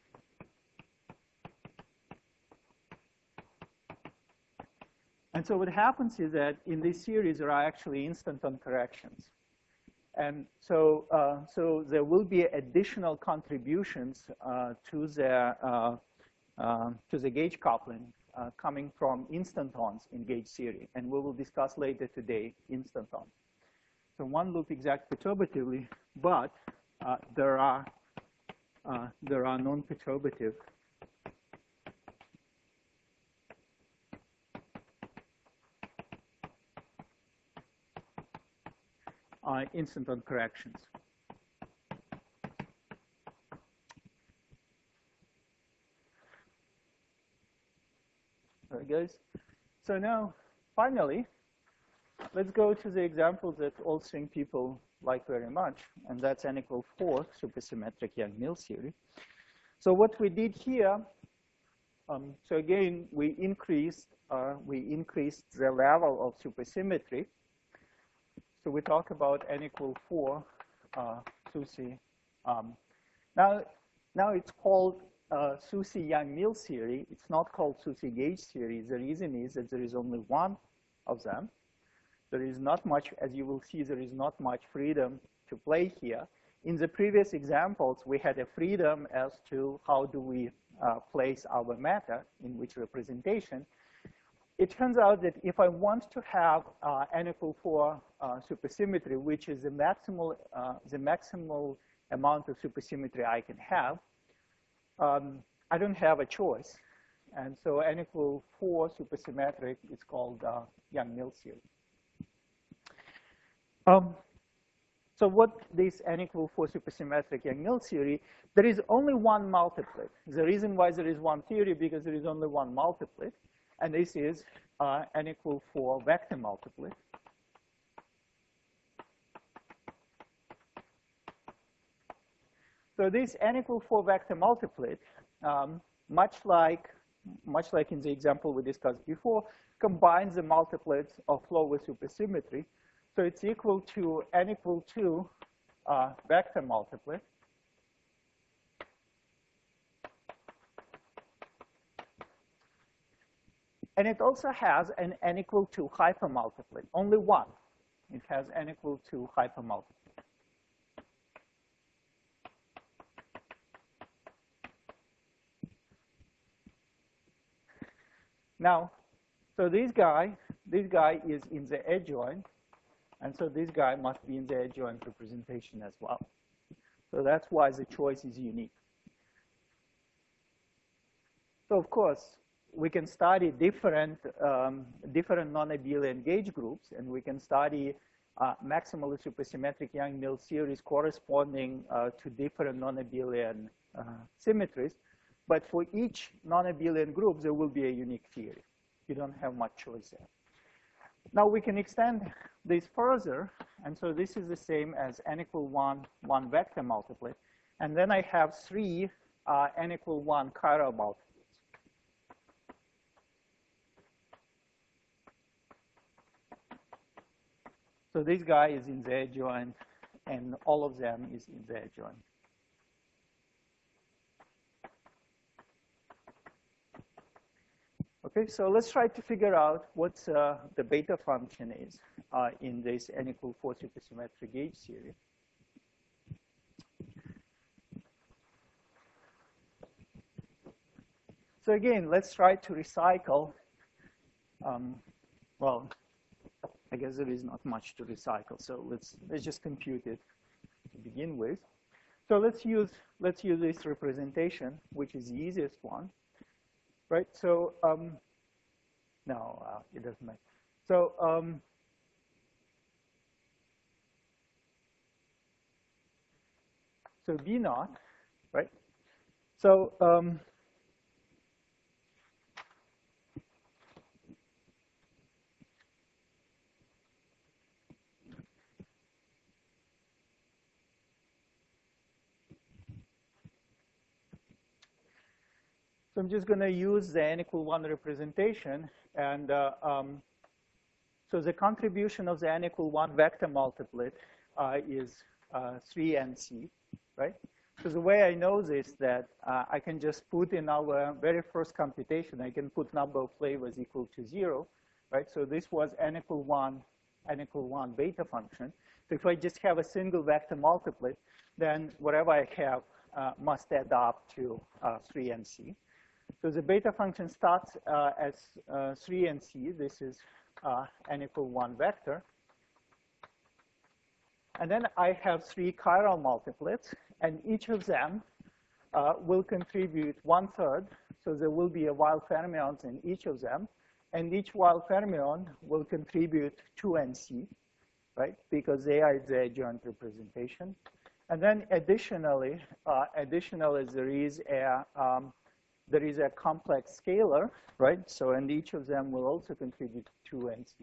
Speaker 1: And so what happens is that in this series, there are actually instanton corrections. And so, so there will be additional contributions to the gauge coupling coming from instantons in gauge theory. And we will discuss later today instantons. So one loop exact perturbatively, but there are non-perturbative instanton corrections. All right, guys. So now, finally, let's go to the examples that all string people like very much, and that's n equal 4 supersymmetric Yang-Mills theory. So what we did here, so again, we increased the level of supersymmetry. So we talk about n equal 4 SUSY. Now it's called SUSY Yang-Mills theory. It's not called SUSY gauge theory. The reason is that there is only one of them. There is not much, as you will see, there is not much freedom to play here. In the previous examples, we had a freedom as to how do we place our matter, in which representation, it turns out that if I want to have n equal 4 supersymmetry, which is the maximal amount of supersymmetry I can have, I don't have a choice. And so n equal 4 supersymmetric is called Yang-Mills series. So what this n equal 4 supersymmetric Yang-Mills theory, there is only one multiplet. The reason why there is one theory, because there is only one multiplet. And this is n equal 4 vector multiplet. So this n equal 4 vector multiplet, much like in the example we discussed before, combines the multiplets of flow with supersymmetry. So it's equal to n equal 2 vector multiplet. And it also has an n equal 2 hypermultiplet, only one. It has n equal 2 hypermultiplet. Now, so this guy is in the adjoint, and so this guy must be in the adjoint representation as well. So that's why the choice is unique. So of course, we can study different non-abelian gauge groups, and we can study maximally supersymmetric Yang-Mills series corresponding to different non-abelian symmetries. But for each non-abelian group, there will be a unique theory. You don't have much choice there. Now we can extend this further, and so this is the same as n equal 1 vector multiplet, and then I have 3 n equal 1 chiral multiplets. So this guy is in the adjoint, and all of them is in the adjoint. Okay, so let's try to figure out what the beta function is in this n equal 4 supersymmetric gauge series. So again, let's try to recycle. Well, I guess there is not much to recycle, so let's just compute it to begin with. So let's use this representation, which is the easiest one. Right, so no, it doesn't matter. So so B naught, right? So So I'm just going to use the n equal 1 representation. And so the contribution of the n equal 1 vector multiplet is 3nc, right? So the way I know this, that I can just put in our very first computation, I can put number of flavors equal to 0, right? So this was n equal 1 beta function. So if I just have a single vector multiplet, then whatever I have must add up to 3nc. So the beta function starts as 3nc. This is n equal 1 vector. And then I have 3 chiral multiplets, and each of them will contribute 1/3. So there will be a Weyl fermions in each of them. And each Weyl fermion will contribute 2nc, right? Because they are the adjoint representation. And then additionally there is a complex scalar, right? So, and each of them will also contribute 2nc.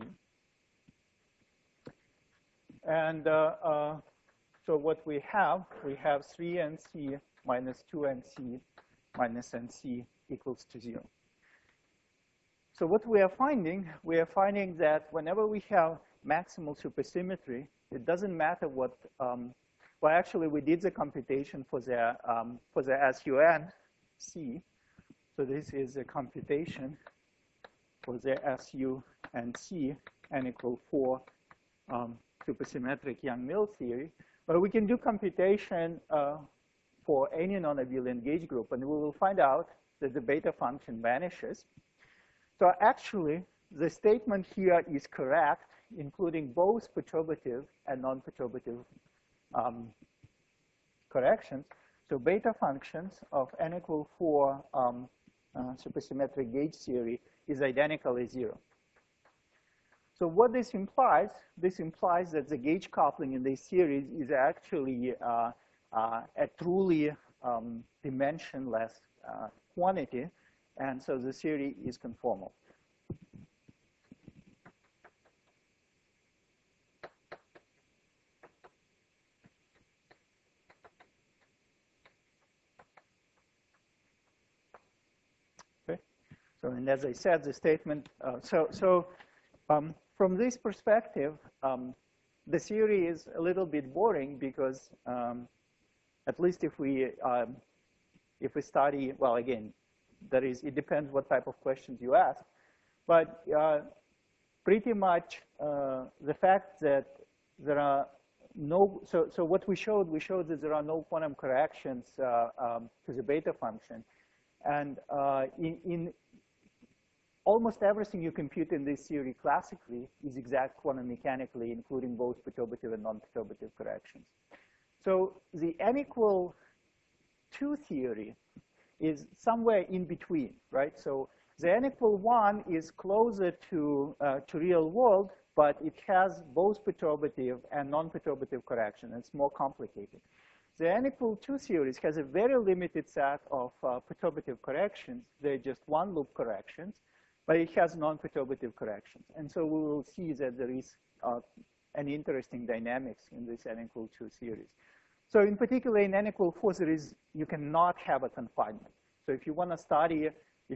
Speaker 1: And so what we have 3nc minus 2nc minus nc equals to 0. So what we are finding that whenever we have maximal supersymmetry, it doesn't matter what, well, actually we did the computation for the SUN C. So this is a computation for the SU and C n equal 4 supersymmetric Yang-Mills theory. But we can do computation for any non-abelian gauge group, and we will find out that the beta function vanishes. So actually, the statement here is correct, including both perturbative and non-perturbative corrections. So beta functions of n equal 4 supersymmetric gauge theory is identically 0. So what this implies that the gauge coupling in this series is actually a truly dimensionless quantity, and so the theory is conformal. So, and as I said, the statement, from this perspective, the theory is a little bit boring because at least if we study, well, again, it depends what type of questions you ask, but pretty much the fact that there are no, so what we showed that there are no quantum corrections to the beta function. And in almost everything you compute in this theory classically is exact quantum mechanically, including both perturbative and non-perturbative corrections. So the n equal 2 theory is somewhere in between, right? So the n equal 1 is closer to real world, but it has both perturbative and non-perturbative correction. It's more complicated. The n equal 2 series has a very limited set of perturbative corrections. They're just one loop corrections, but it has non-perturbative corrections. And so we will see that there is an interesting dynamics in this n equal 2 series. So in particular, in n equal 4 series, you cannot have a confinement. So if you want to study,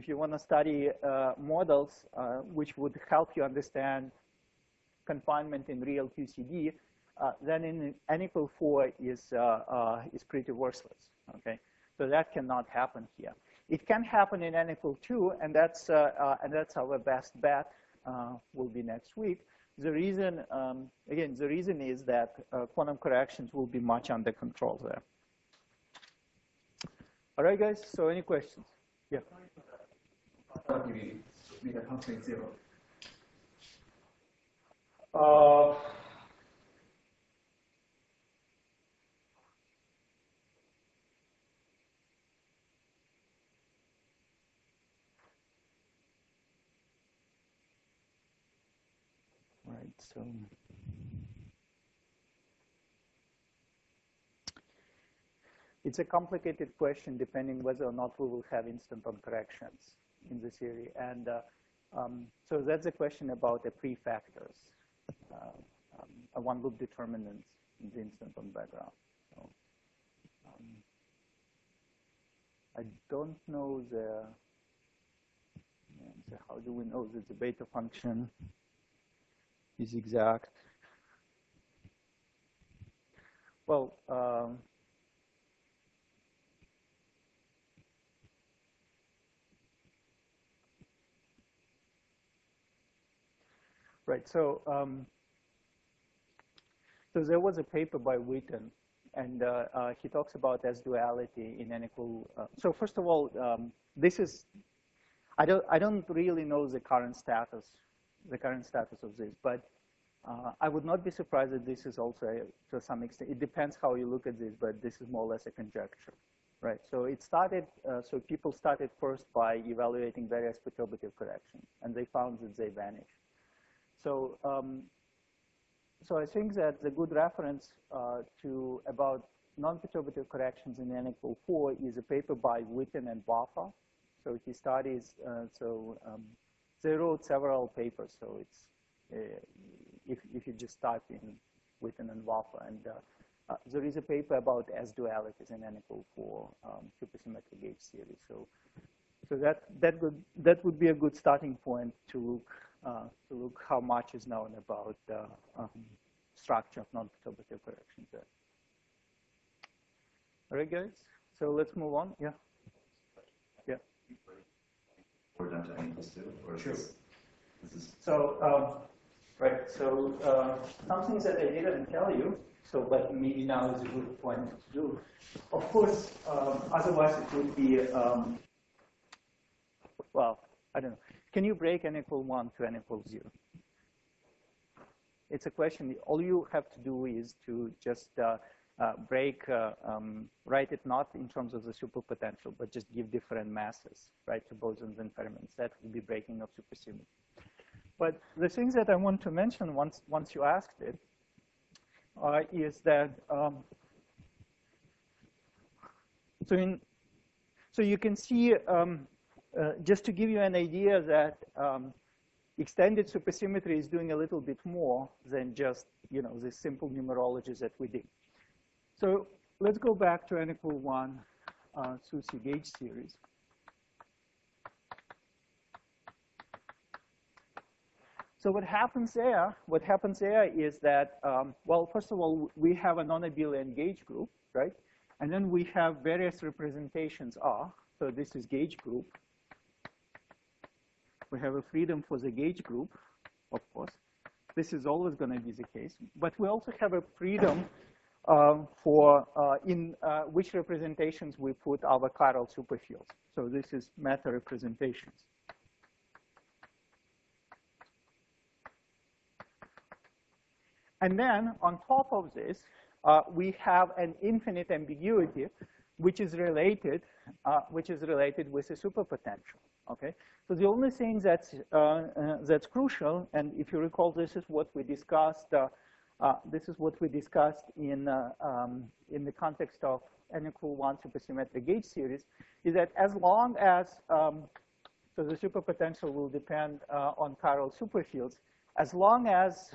Speaker 1: models which would help you understand confinement in real QCD, then in n equal 4 is pretty worthless. Okay, so that cannot happen here. It can happen in n equal 2, and that's our best bet. Will be next week. The reason, again, the reason is that quantum corrections will be much under control there. All right, guys. So any questions? Yeah. Right, so it's a complicated question depending whether or not we will have instant-on corrections in the theory. And so that's a question about the prefactors, a one-loop determinants in the instant-on background. So, I don't know so how do we know that the beta function is exact? Well, right. So, so there was a paper by Witten, and he talks about S-duality in n equal. So first of all, this is I don't really know the current status of this, but I would not be surprised that this is also, to some extent, it depends how you look at this, but this is more or less a conjecture, right? So it started, so people started first by evaluating various perturbative corrections, and they found that they vanish. So, so I think that the good reference to about non-perturbative corrections in n equal 4 is a paper by Witten and Boffa. So he studies, they wrote several papers. So it's, if you just type in Witten and Boffa, and there is a paper about S-dualities in n equal 4 supersymmetric gauge theory. So that would be a good starting point to look how much is known about structure of non-perturbative corrections there. All right, guys. So let's move on. Yeah. Yeah.
Speaker 3: We're done to n equals 2, or
Speaker 1: Sure.
Speaker 3: this is
Speaker 1: So right. So some things that I didn't tell you. So, but maybe now is a good point to do. Of course, otherwise it would be well, I don't know. Can you break n equal 1 to n equals 0? It's a question. All you have to do is to just write it not in terms of the superpotential, but just give different masses, right, to bosons and fermions. That would be breaking of supersymmetry. But the things that I want to mention once you asked it is that so you can see just to give you an idea that extended supersymmetry is doing a little bit more than just the simple numerologies that we did. So let's go back to n equal 1 Soucy gauge series. So what happens there is that, well, first of all, we have a non-abelian gauge group, right? And then we have various representations R. So this is gauge group. We have a freedom for the gauge group, of course. This is always going to be the case. But we also have a freedom for in which representations we put our chiral superfields. So this is meta representations. And then on top of this, we have an infinite ambiguity, which is related with a superpotential. Okay, so the only thing that's crucial, and if you recall, this is what we discussed. In the context of n equal 1 supersymmetric gauge series, is that as long as so the superpotential will depend on chiral superfields, as long as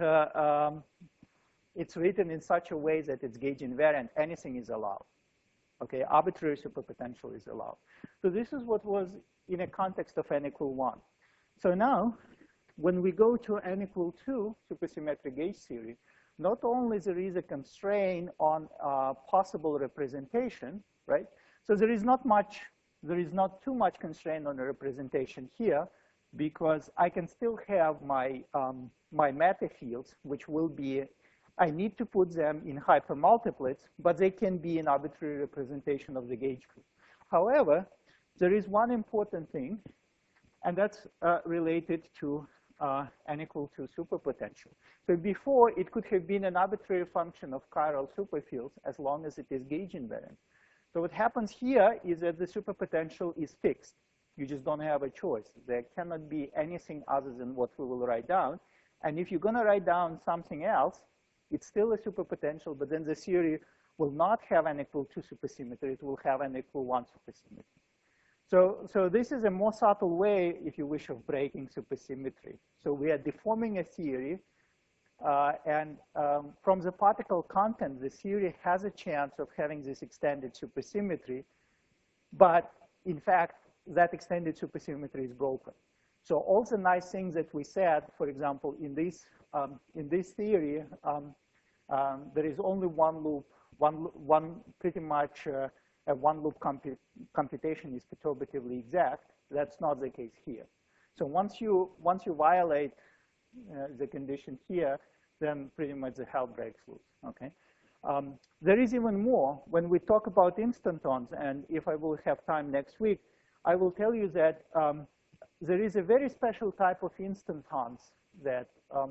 Speaker 1: it's written in such a way that it's gauge invariant, anything is allowed. Okay, arbitrary superpotential is allowed. So this is what was in a context of n equal 1. So now, when we go to n equal 2 supersymmetric gauge series, not only there is a constraint on possible representation, right? So there is not too much constraint on the representation here, because I can still have my my meta fields, which will be, I need to put them in hypermultiplets, but they can be an arbitrary representation of the gauge group. However, there is one important thing, and that's related to n equal 2 superpotential. So before, it could have been an arbitrary function of chiral superfields as long as it is gauge invariant. So what happens here is that the superpotential is fixed. You just don't have a choice. There cannot be anything other than what we will write down. And if you're going to write down something else, it's still a superpotential, but then the theory will not have n equal 2 supersymmetry. It will have n equal 1 supersymmetry. So this is a more subtle way, if you wish, of breaking supersymmetry. So we are deforming a theory, and from the particle content, the theory has a chance of having this extended supersymmetry, but in fact, that extended supersymmetry is broken. So all the nice things that we said, for example, in this theory, there is only one loop, pretty much a one-loop computation is perturbatively exact. That's not the case here. So once you violate the condition here, then pretty much the hell breaks loose. Okay. There is even more. When we talk about instantons, and if I will have time next week, I will tell you that there is a very special type of instantons that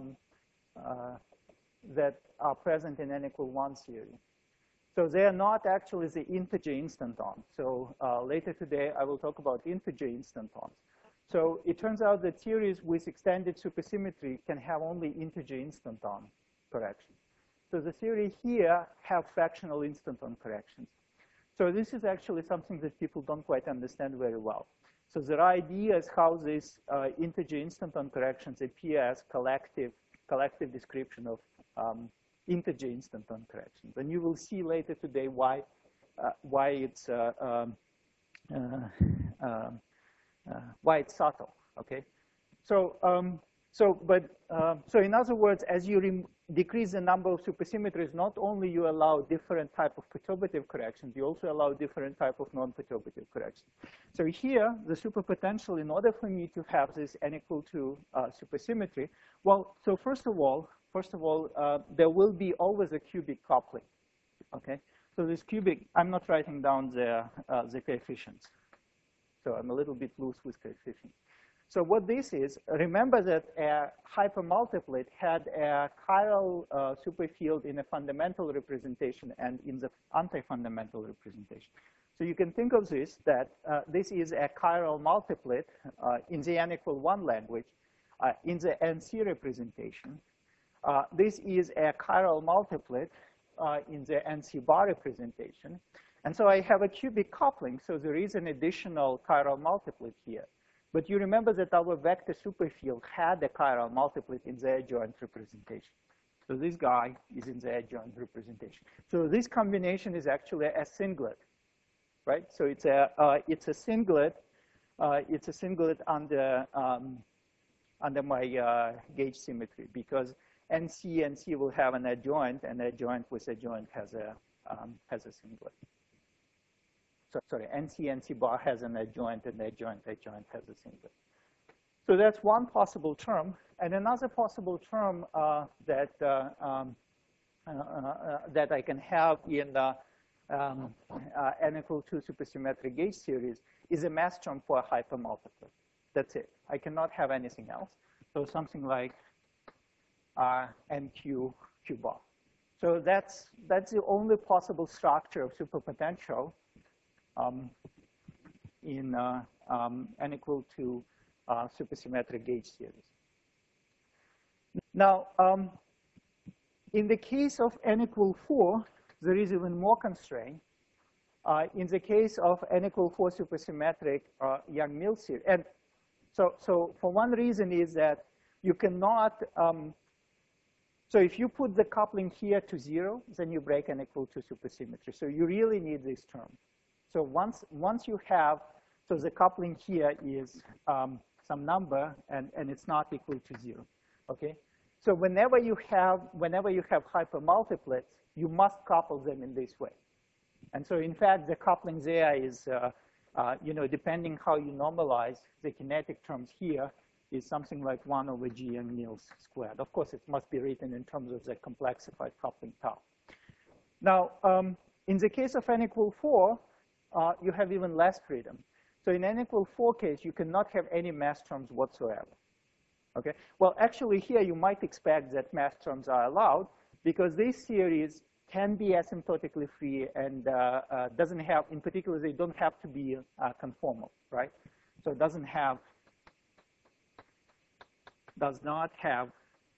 Speaker 1: that are present in n equal 1 theory. So they are not actually the integer instantons. So later today, I will talk about integer instantons. So it turns out that theories with extended supersymmetry can have only integer instanton corrections. So the theory here have fractional instanton corrections. So this is actually something that people don't quite understand very well. So there are ideas how these integer instanton corrections appear as collective description of integer instanton corrections, and you will see later today why it's subtle. Okay, so in other words, as you decrease the number of supersymmetries, not only you allow different type of perturbative corrections, you also allow different type of non-perturbative corrections. So here, the superpotential, in order for me to have this n equal 2 supersymmetry, well, so first of all, there will be always a cubic coupling. Okay, so this cubic, I'm not writing down the coefficients. So I'm a little bit loose with coefficients. So what this is, remember that a hypermultiplet had a chiral superfield in a fundamental representation and in the anti-fundamental representation. So you can think of this, that this is a chiral multiplet in the n equal 1 language in the NC representation. This is a chiral multiplet in the NC bar representation. And so I have a cubic coupling, so there is an additional chiral multiplet here. But you remember that our vector superfield had a chiral multiplet in the adjoint representation. So this guy is in the adjoint representation. So this combination is actually a singlet, right? So it's a singlet. It's a singlet under my gauge symmetry, because NC will have an adjoint, and adjoint with adjoint has a singlet. So, sorry, NC bar has an adjoint, and adjoint has a singlet. So that's one possible term. And another possible term that I can have in n equal 2 supersymmetric gauge series is a mass term for a hypermultiplet. That's it. I cannot have anything else. So something like NQ Q bar. So that's the only possible structure of superpotential in n equal to supersymmetric gauge series. Now, in the case of n equal 4, there is even more constraint. In the case of n equal 4 supersymmetric Yang-Mills series, and so for one reason is that you cannot. So if you put the coupling here to 0, then you break n equal 2 supersymmetry. So you really need this term. So once you have, so the coupling here is some number, and it's not equal to 0. Okay. So whenever you have hypermultiplets, you must couple them in this way. And so in fact, the coupling there is, depending how you normalize the kinetic terms here, is something like 1 over G Yang-Mills squared. Of course, it must be written in terms of the complexified coupling tau. Now, in the case of n equal 4, you have even less freedom. So in n equal 4 case, you cannot have any mass terms whatsoever. Okay. Well, actually, here you might expect that mass terms are allowed, because this series can be asymptotically free and doesn't have, in particular, they don't have to be conformal, right? So it does not have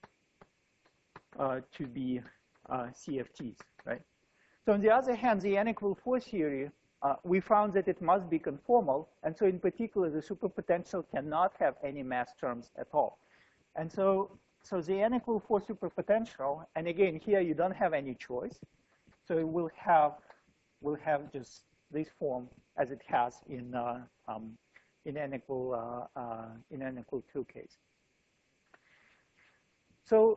Speaker 1: to be CFTs, right? So on the other hand, the n equal 4 series, we found that it must be conformal. And so in particular, the superpotential cannot have any mass terms at all. And so the n equal 4 superpotential, and again, here you don't have any choice. So it will have just this form as it has in n equal 2 case. So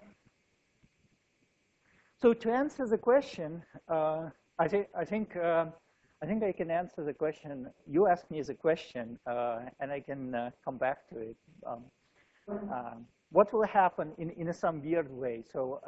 Speaker 1: so to answer the question, I think I can answer the question. You asked me the question, and I can come back to it. What will happen in some weird way? So,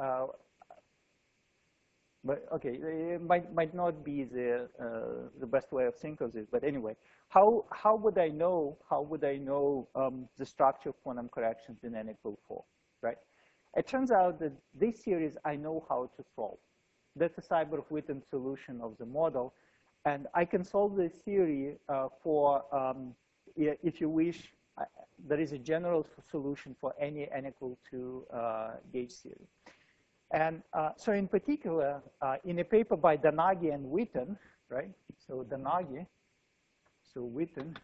Speaker 1: but okay, it might not be the best way of thinking of this. But anyway, how would I know the structure of quantum corrections in n equal 4, right? It turns out that this series I know how to solve. That's a Seiberg-Witten solution of the model. And I can solve this theory for, if you wish, there is a general solution for any n equal 2 gauge series. And so in particular, in a paper by Donaghy and Witten, right? So Donaghy, so Witten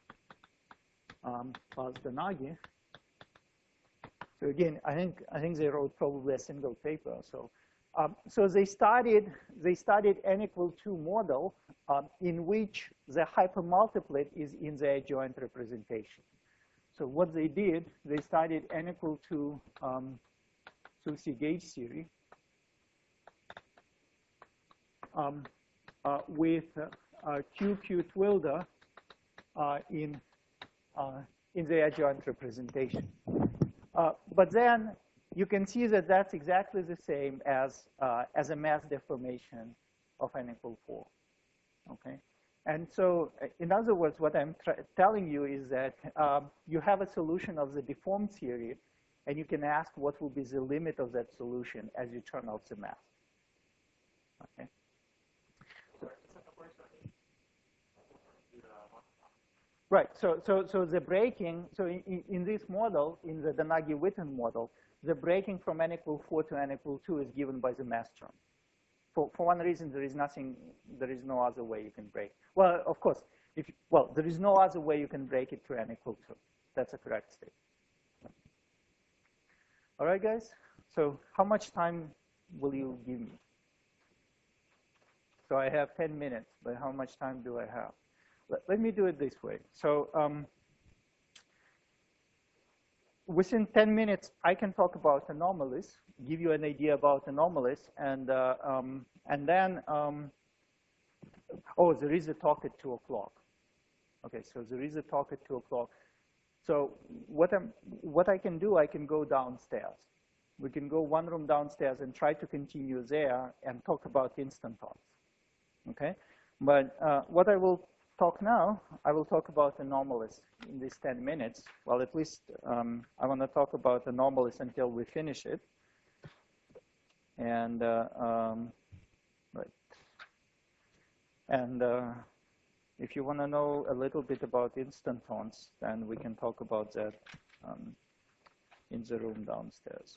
Speaker 1: plus Donaghy. So again, I think they wrote probably a single paper. So so they studied n equal 2 model in which the hypermultiplet is in the adjoint representation. So what they did, they studied n equal 2 Soucy gauge series with QQ tilde in the adjoint representation. But then you can see that that's exactly the same as a mass deformation of n equal 4. Okay, And so, in other words, what I'm telling you is that you have a solution of the deformed theory, and you can ask what will be the limit of that solution as you turn out the math. Okay. Right. So the breaking. So in this model, in the Donaghy-Witten model, the breaking from n equal 4 to n equal 2 is given by the mass term. For one reason, there is no other way you can break. Well, of course, there is no other way you can break it to n equal 2. That's a correct statement. All right, guys. So how much time will you give me? So I have 10 minutes, but how much time do I have? Let me do it this way. So within 10 minutes, I can talk about anomalies, give you an idea about anomalies, and then, oh, there is a talk at 2 o'clock. Okay, so there is a talk at 2 o'clock. So what I can do, I can go downstairs. We can go one room downstairs and try to continue there and talk about instantons. Okay, but what I will talk now, I will talk about anomalies in these 10 minutes. Well, at least I want to talk about anomalies until we finish it. And right. And if you want to know a little bit about instantons, then we can talk about that in the room downstairs.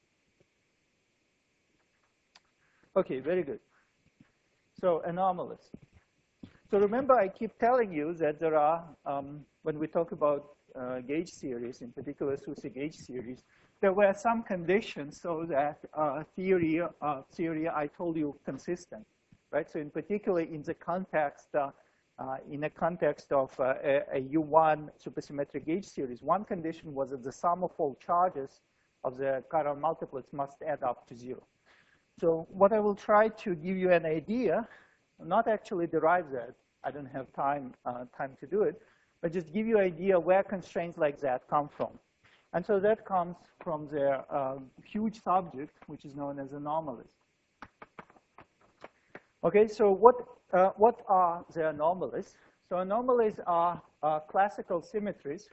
Speaker 1: Okay, very good. So anomalies. So remember, I keep telling you that there are, when we talk about gauge theories, in particular Soucy gauge theories, there were some conditions so that theory I told you consistent, right? So in particular, in the context, in a context of a U1 supersymmetric gauge series, one condition was that the sum of all charges of the chiral multiplets must add up to 0. So what I will try to give you an idea, not actually derive that, I don't have time to do it, but just give you an idea where constraints like that come from. And so that comes from the huge subject, which is known as anomalies. Okay, so what are the anomalies? So anomalies are classical symmetries.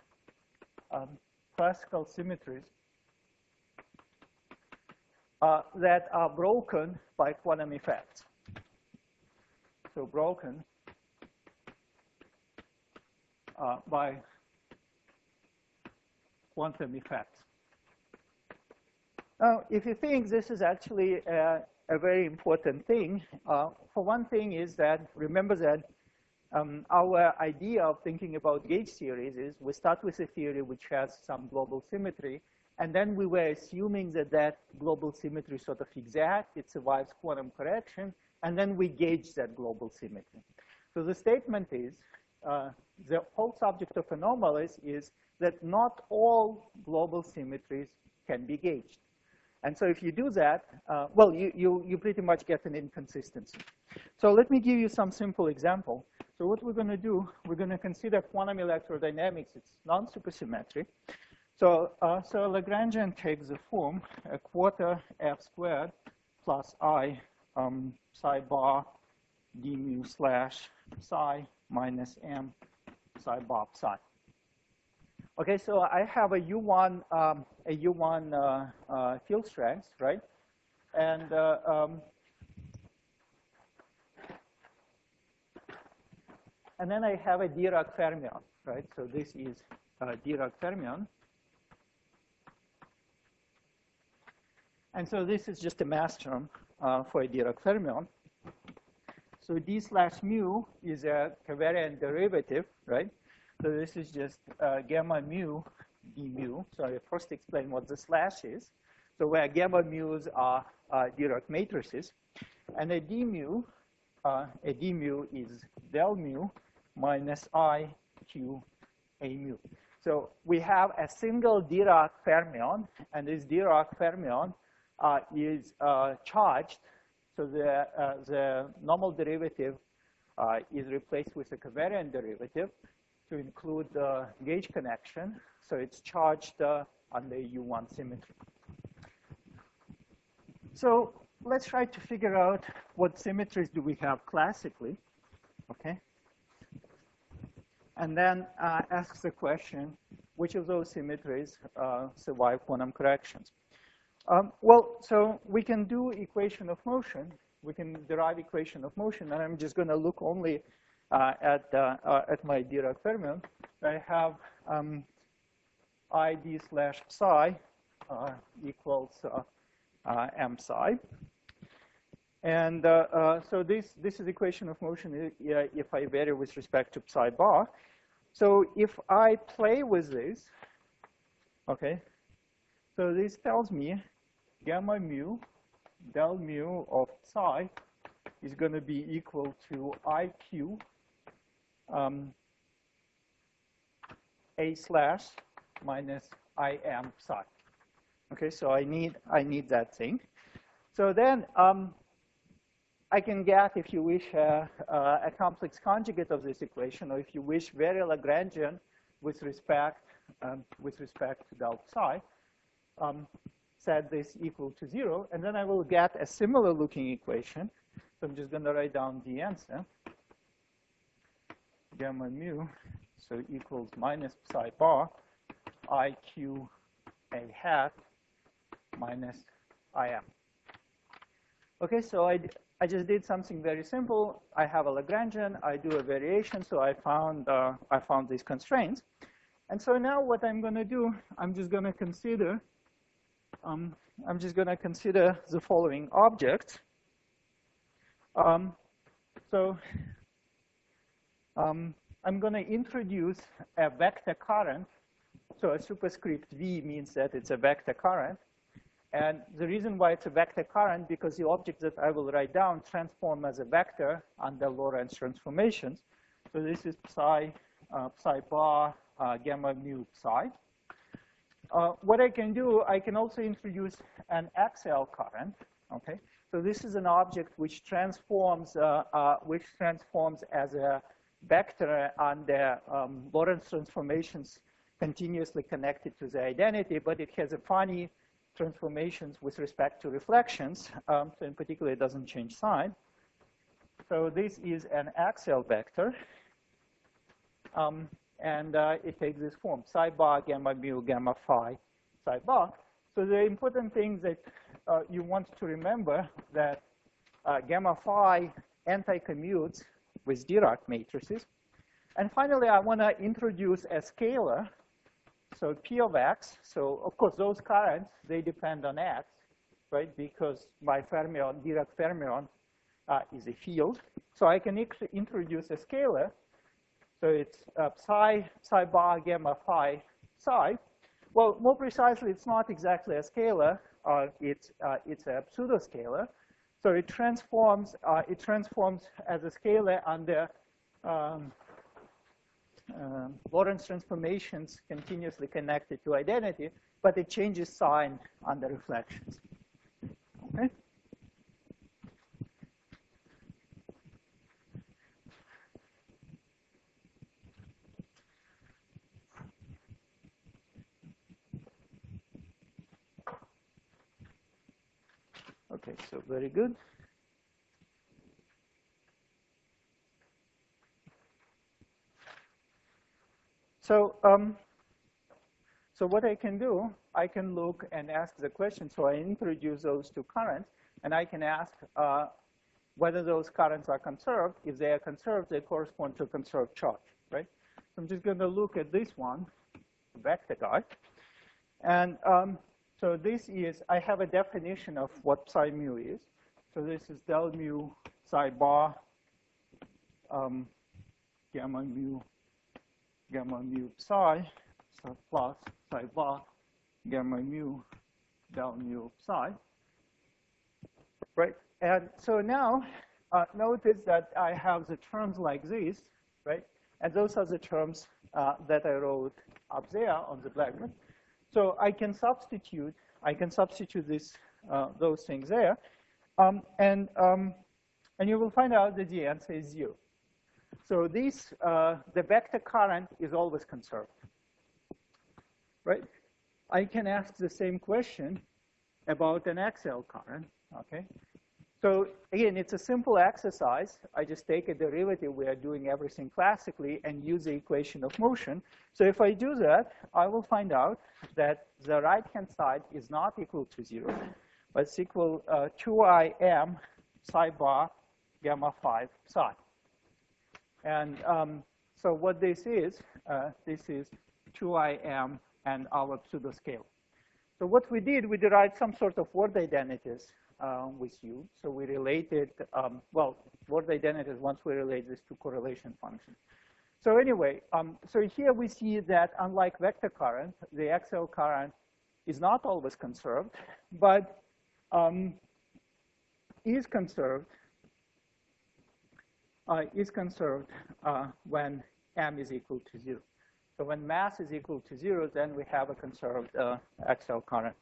Speaker 1: That are broken by quantum effects. So broken by quantum effects. Now, if you think this is actually a very important thing, for one thing is that, remember that our idea of thinking about gauge theories is we start with a theory which has some global symmetry, and then we were assuming that that global symmetry is sort of exact, it survives quantum correction, and then we gauge that global symmetry. So the statement is, the whole subject of anomalies is that not all global symmetries can be gauged. And so if you do that, well, you pretty much get an inconsistency. So let me give you some simple example. So what we're going to do, we're going to consider quantum electrodynamics. It's non-supersymmetric. So Lagrangian takes the form a quarter f squared plus I psi bar d mu slash psi minus m psi bar psi. Okay, so I have a U1 field strength, right? And then I have a Dirac fermion, right? So this is Dirac fermion. And so this is just a mass term for a Dirac fermion. So d slash mu is a covariant derivative, right? So this is just gamma mu d mu. So I first explain what the slash is. So where gamma mu's are Dirac matrices. And a d mu is del mu minus I q a mu. So we have a single Dirac fermion, and this Dirac fermion is charged. So the normal derivative is replaced with a covariant derivative to include the gauge connection. So it's charged under U1 symmetry. So let's try to figure out what symmetries do we have classically. Okay. and then asks the question, which of those symmetries survive quantum corrections? Well, so we can do equation of motion. We can derive equation of motion, and I'm just going to look only at my Dirac fermion. I have ID slash psi equals m psi. And so this is equation of motion if I vary with respect to psi bar. So if I play with this, okay, so this tells me gamma mu del mu of psi is going to be equal to IQ A slash minus IM psi. Okay, so I need that thing. So then I can get, if you wish, a complex conjugate of this equation, or if you wish, very Lagrangian with respect to del psi. Set this equal to 0, and then I will get a similar looking equation. So I'm just going to write down the answer. Gamma mu, so equals minus psi bar, IQ A hat minus IM. Okay, so I just did something very simple. I have a Lagrangian. I do a variation, so I found these constraints. And so now what I'm going to do, I'm just going to consider the following objects. I'm going to introduce a vector current. So a superscript V means that it's a vector current. And the reason why it's a vector current, because the objects that I will write down transform as a vector under Lorentz transformations. So this is psi bar, gamma mu psi. What I can do, I can also introduce an axial current. Okay, so this is an object which transforms as a vector under Lorentz transformations continuously connected to the identity, but it has a funny transformations with respect to reflections. So in particular, it doesn't change sign. So this is an axial vector. And it takes this form, psi bar, gamma mu, gamma phi, psi bar. So the important thing that you want to remember that gamma phi anti-commutes with Dirac matrices. And finally, I want to introduce a scalar. So P of x, so of course those currents, they depend on x, right? Because my fermion, Dirac fermion, is a field. So I can introduce a scalar. So it's psi bar gamma phi psi. Well, more precisely, it's not exactly a scalar. It's a pseudoscalar. So it transforms as a scalar under Lorentz transformations continuously connected to identity, but it changes sign under reflections. Okay. Okay, so very good. So, so what I can do, I can look and ask the question. So I introduce those two currents, and I can ask whether those currents are conserved. If they are conserved, they correspond to a conserved charge, right? So I'm just going to look at this one, vector guy. And so this is, I have a definition of what psi mu is. So this is del mu psi bar gamma mu psi, so plus psi bar gamma mu del mu psi, right? And so now notice that I have the terms like this, right? And those are the terms that I wrote up there on the blackboard. So I can substitute this those things there, and you will find out that the answer is 0. So this the vector current is always conserved, right? I can ask the same question about an axial current. Okay, So again, it's a simple exercise. I just take a derivative. We are doing everything classically and use the equation of motion. So if I do that, I will find out that the right-hand side is not equal to 0, but it's equal 2im psi bar gamma 5 psi. And so what this is 2im and our pseudoscale. So what we did, we derived some sort of word identities with U. So we related, well, word identities once we relate this to correlation function. So anyway, so here we see that unlike vector current, the XL current is not always conserved, but is conserved when m is equal to 0. So when mass is equal to 0, then we have a conserved XL current.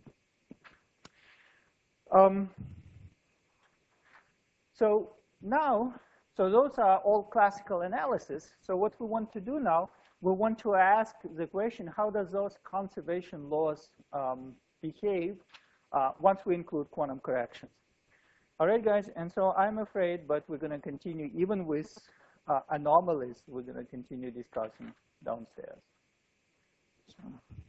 Speaker 1: So now, so those are all classical analysis. So what we want to do now, we want to ask the question, how does those conservation laws behave once we include quantum corrections? All right, guys, and so I'm afraid, but we're going to continue, even with anomalies, we're going to continue discussing downstairs. So.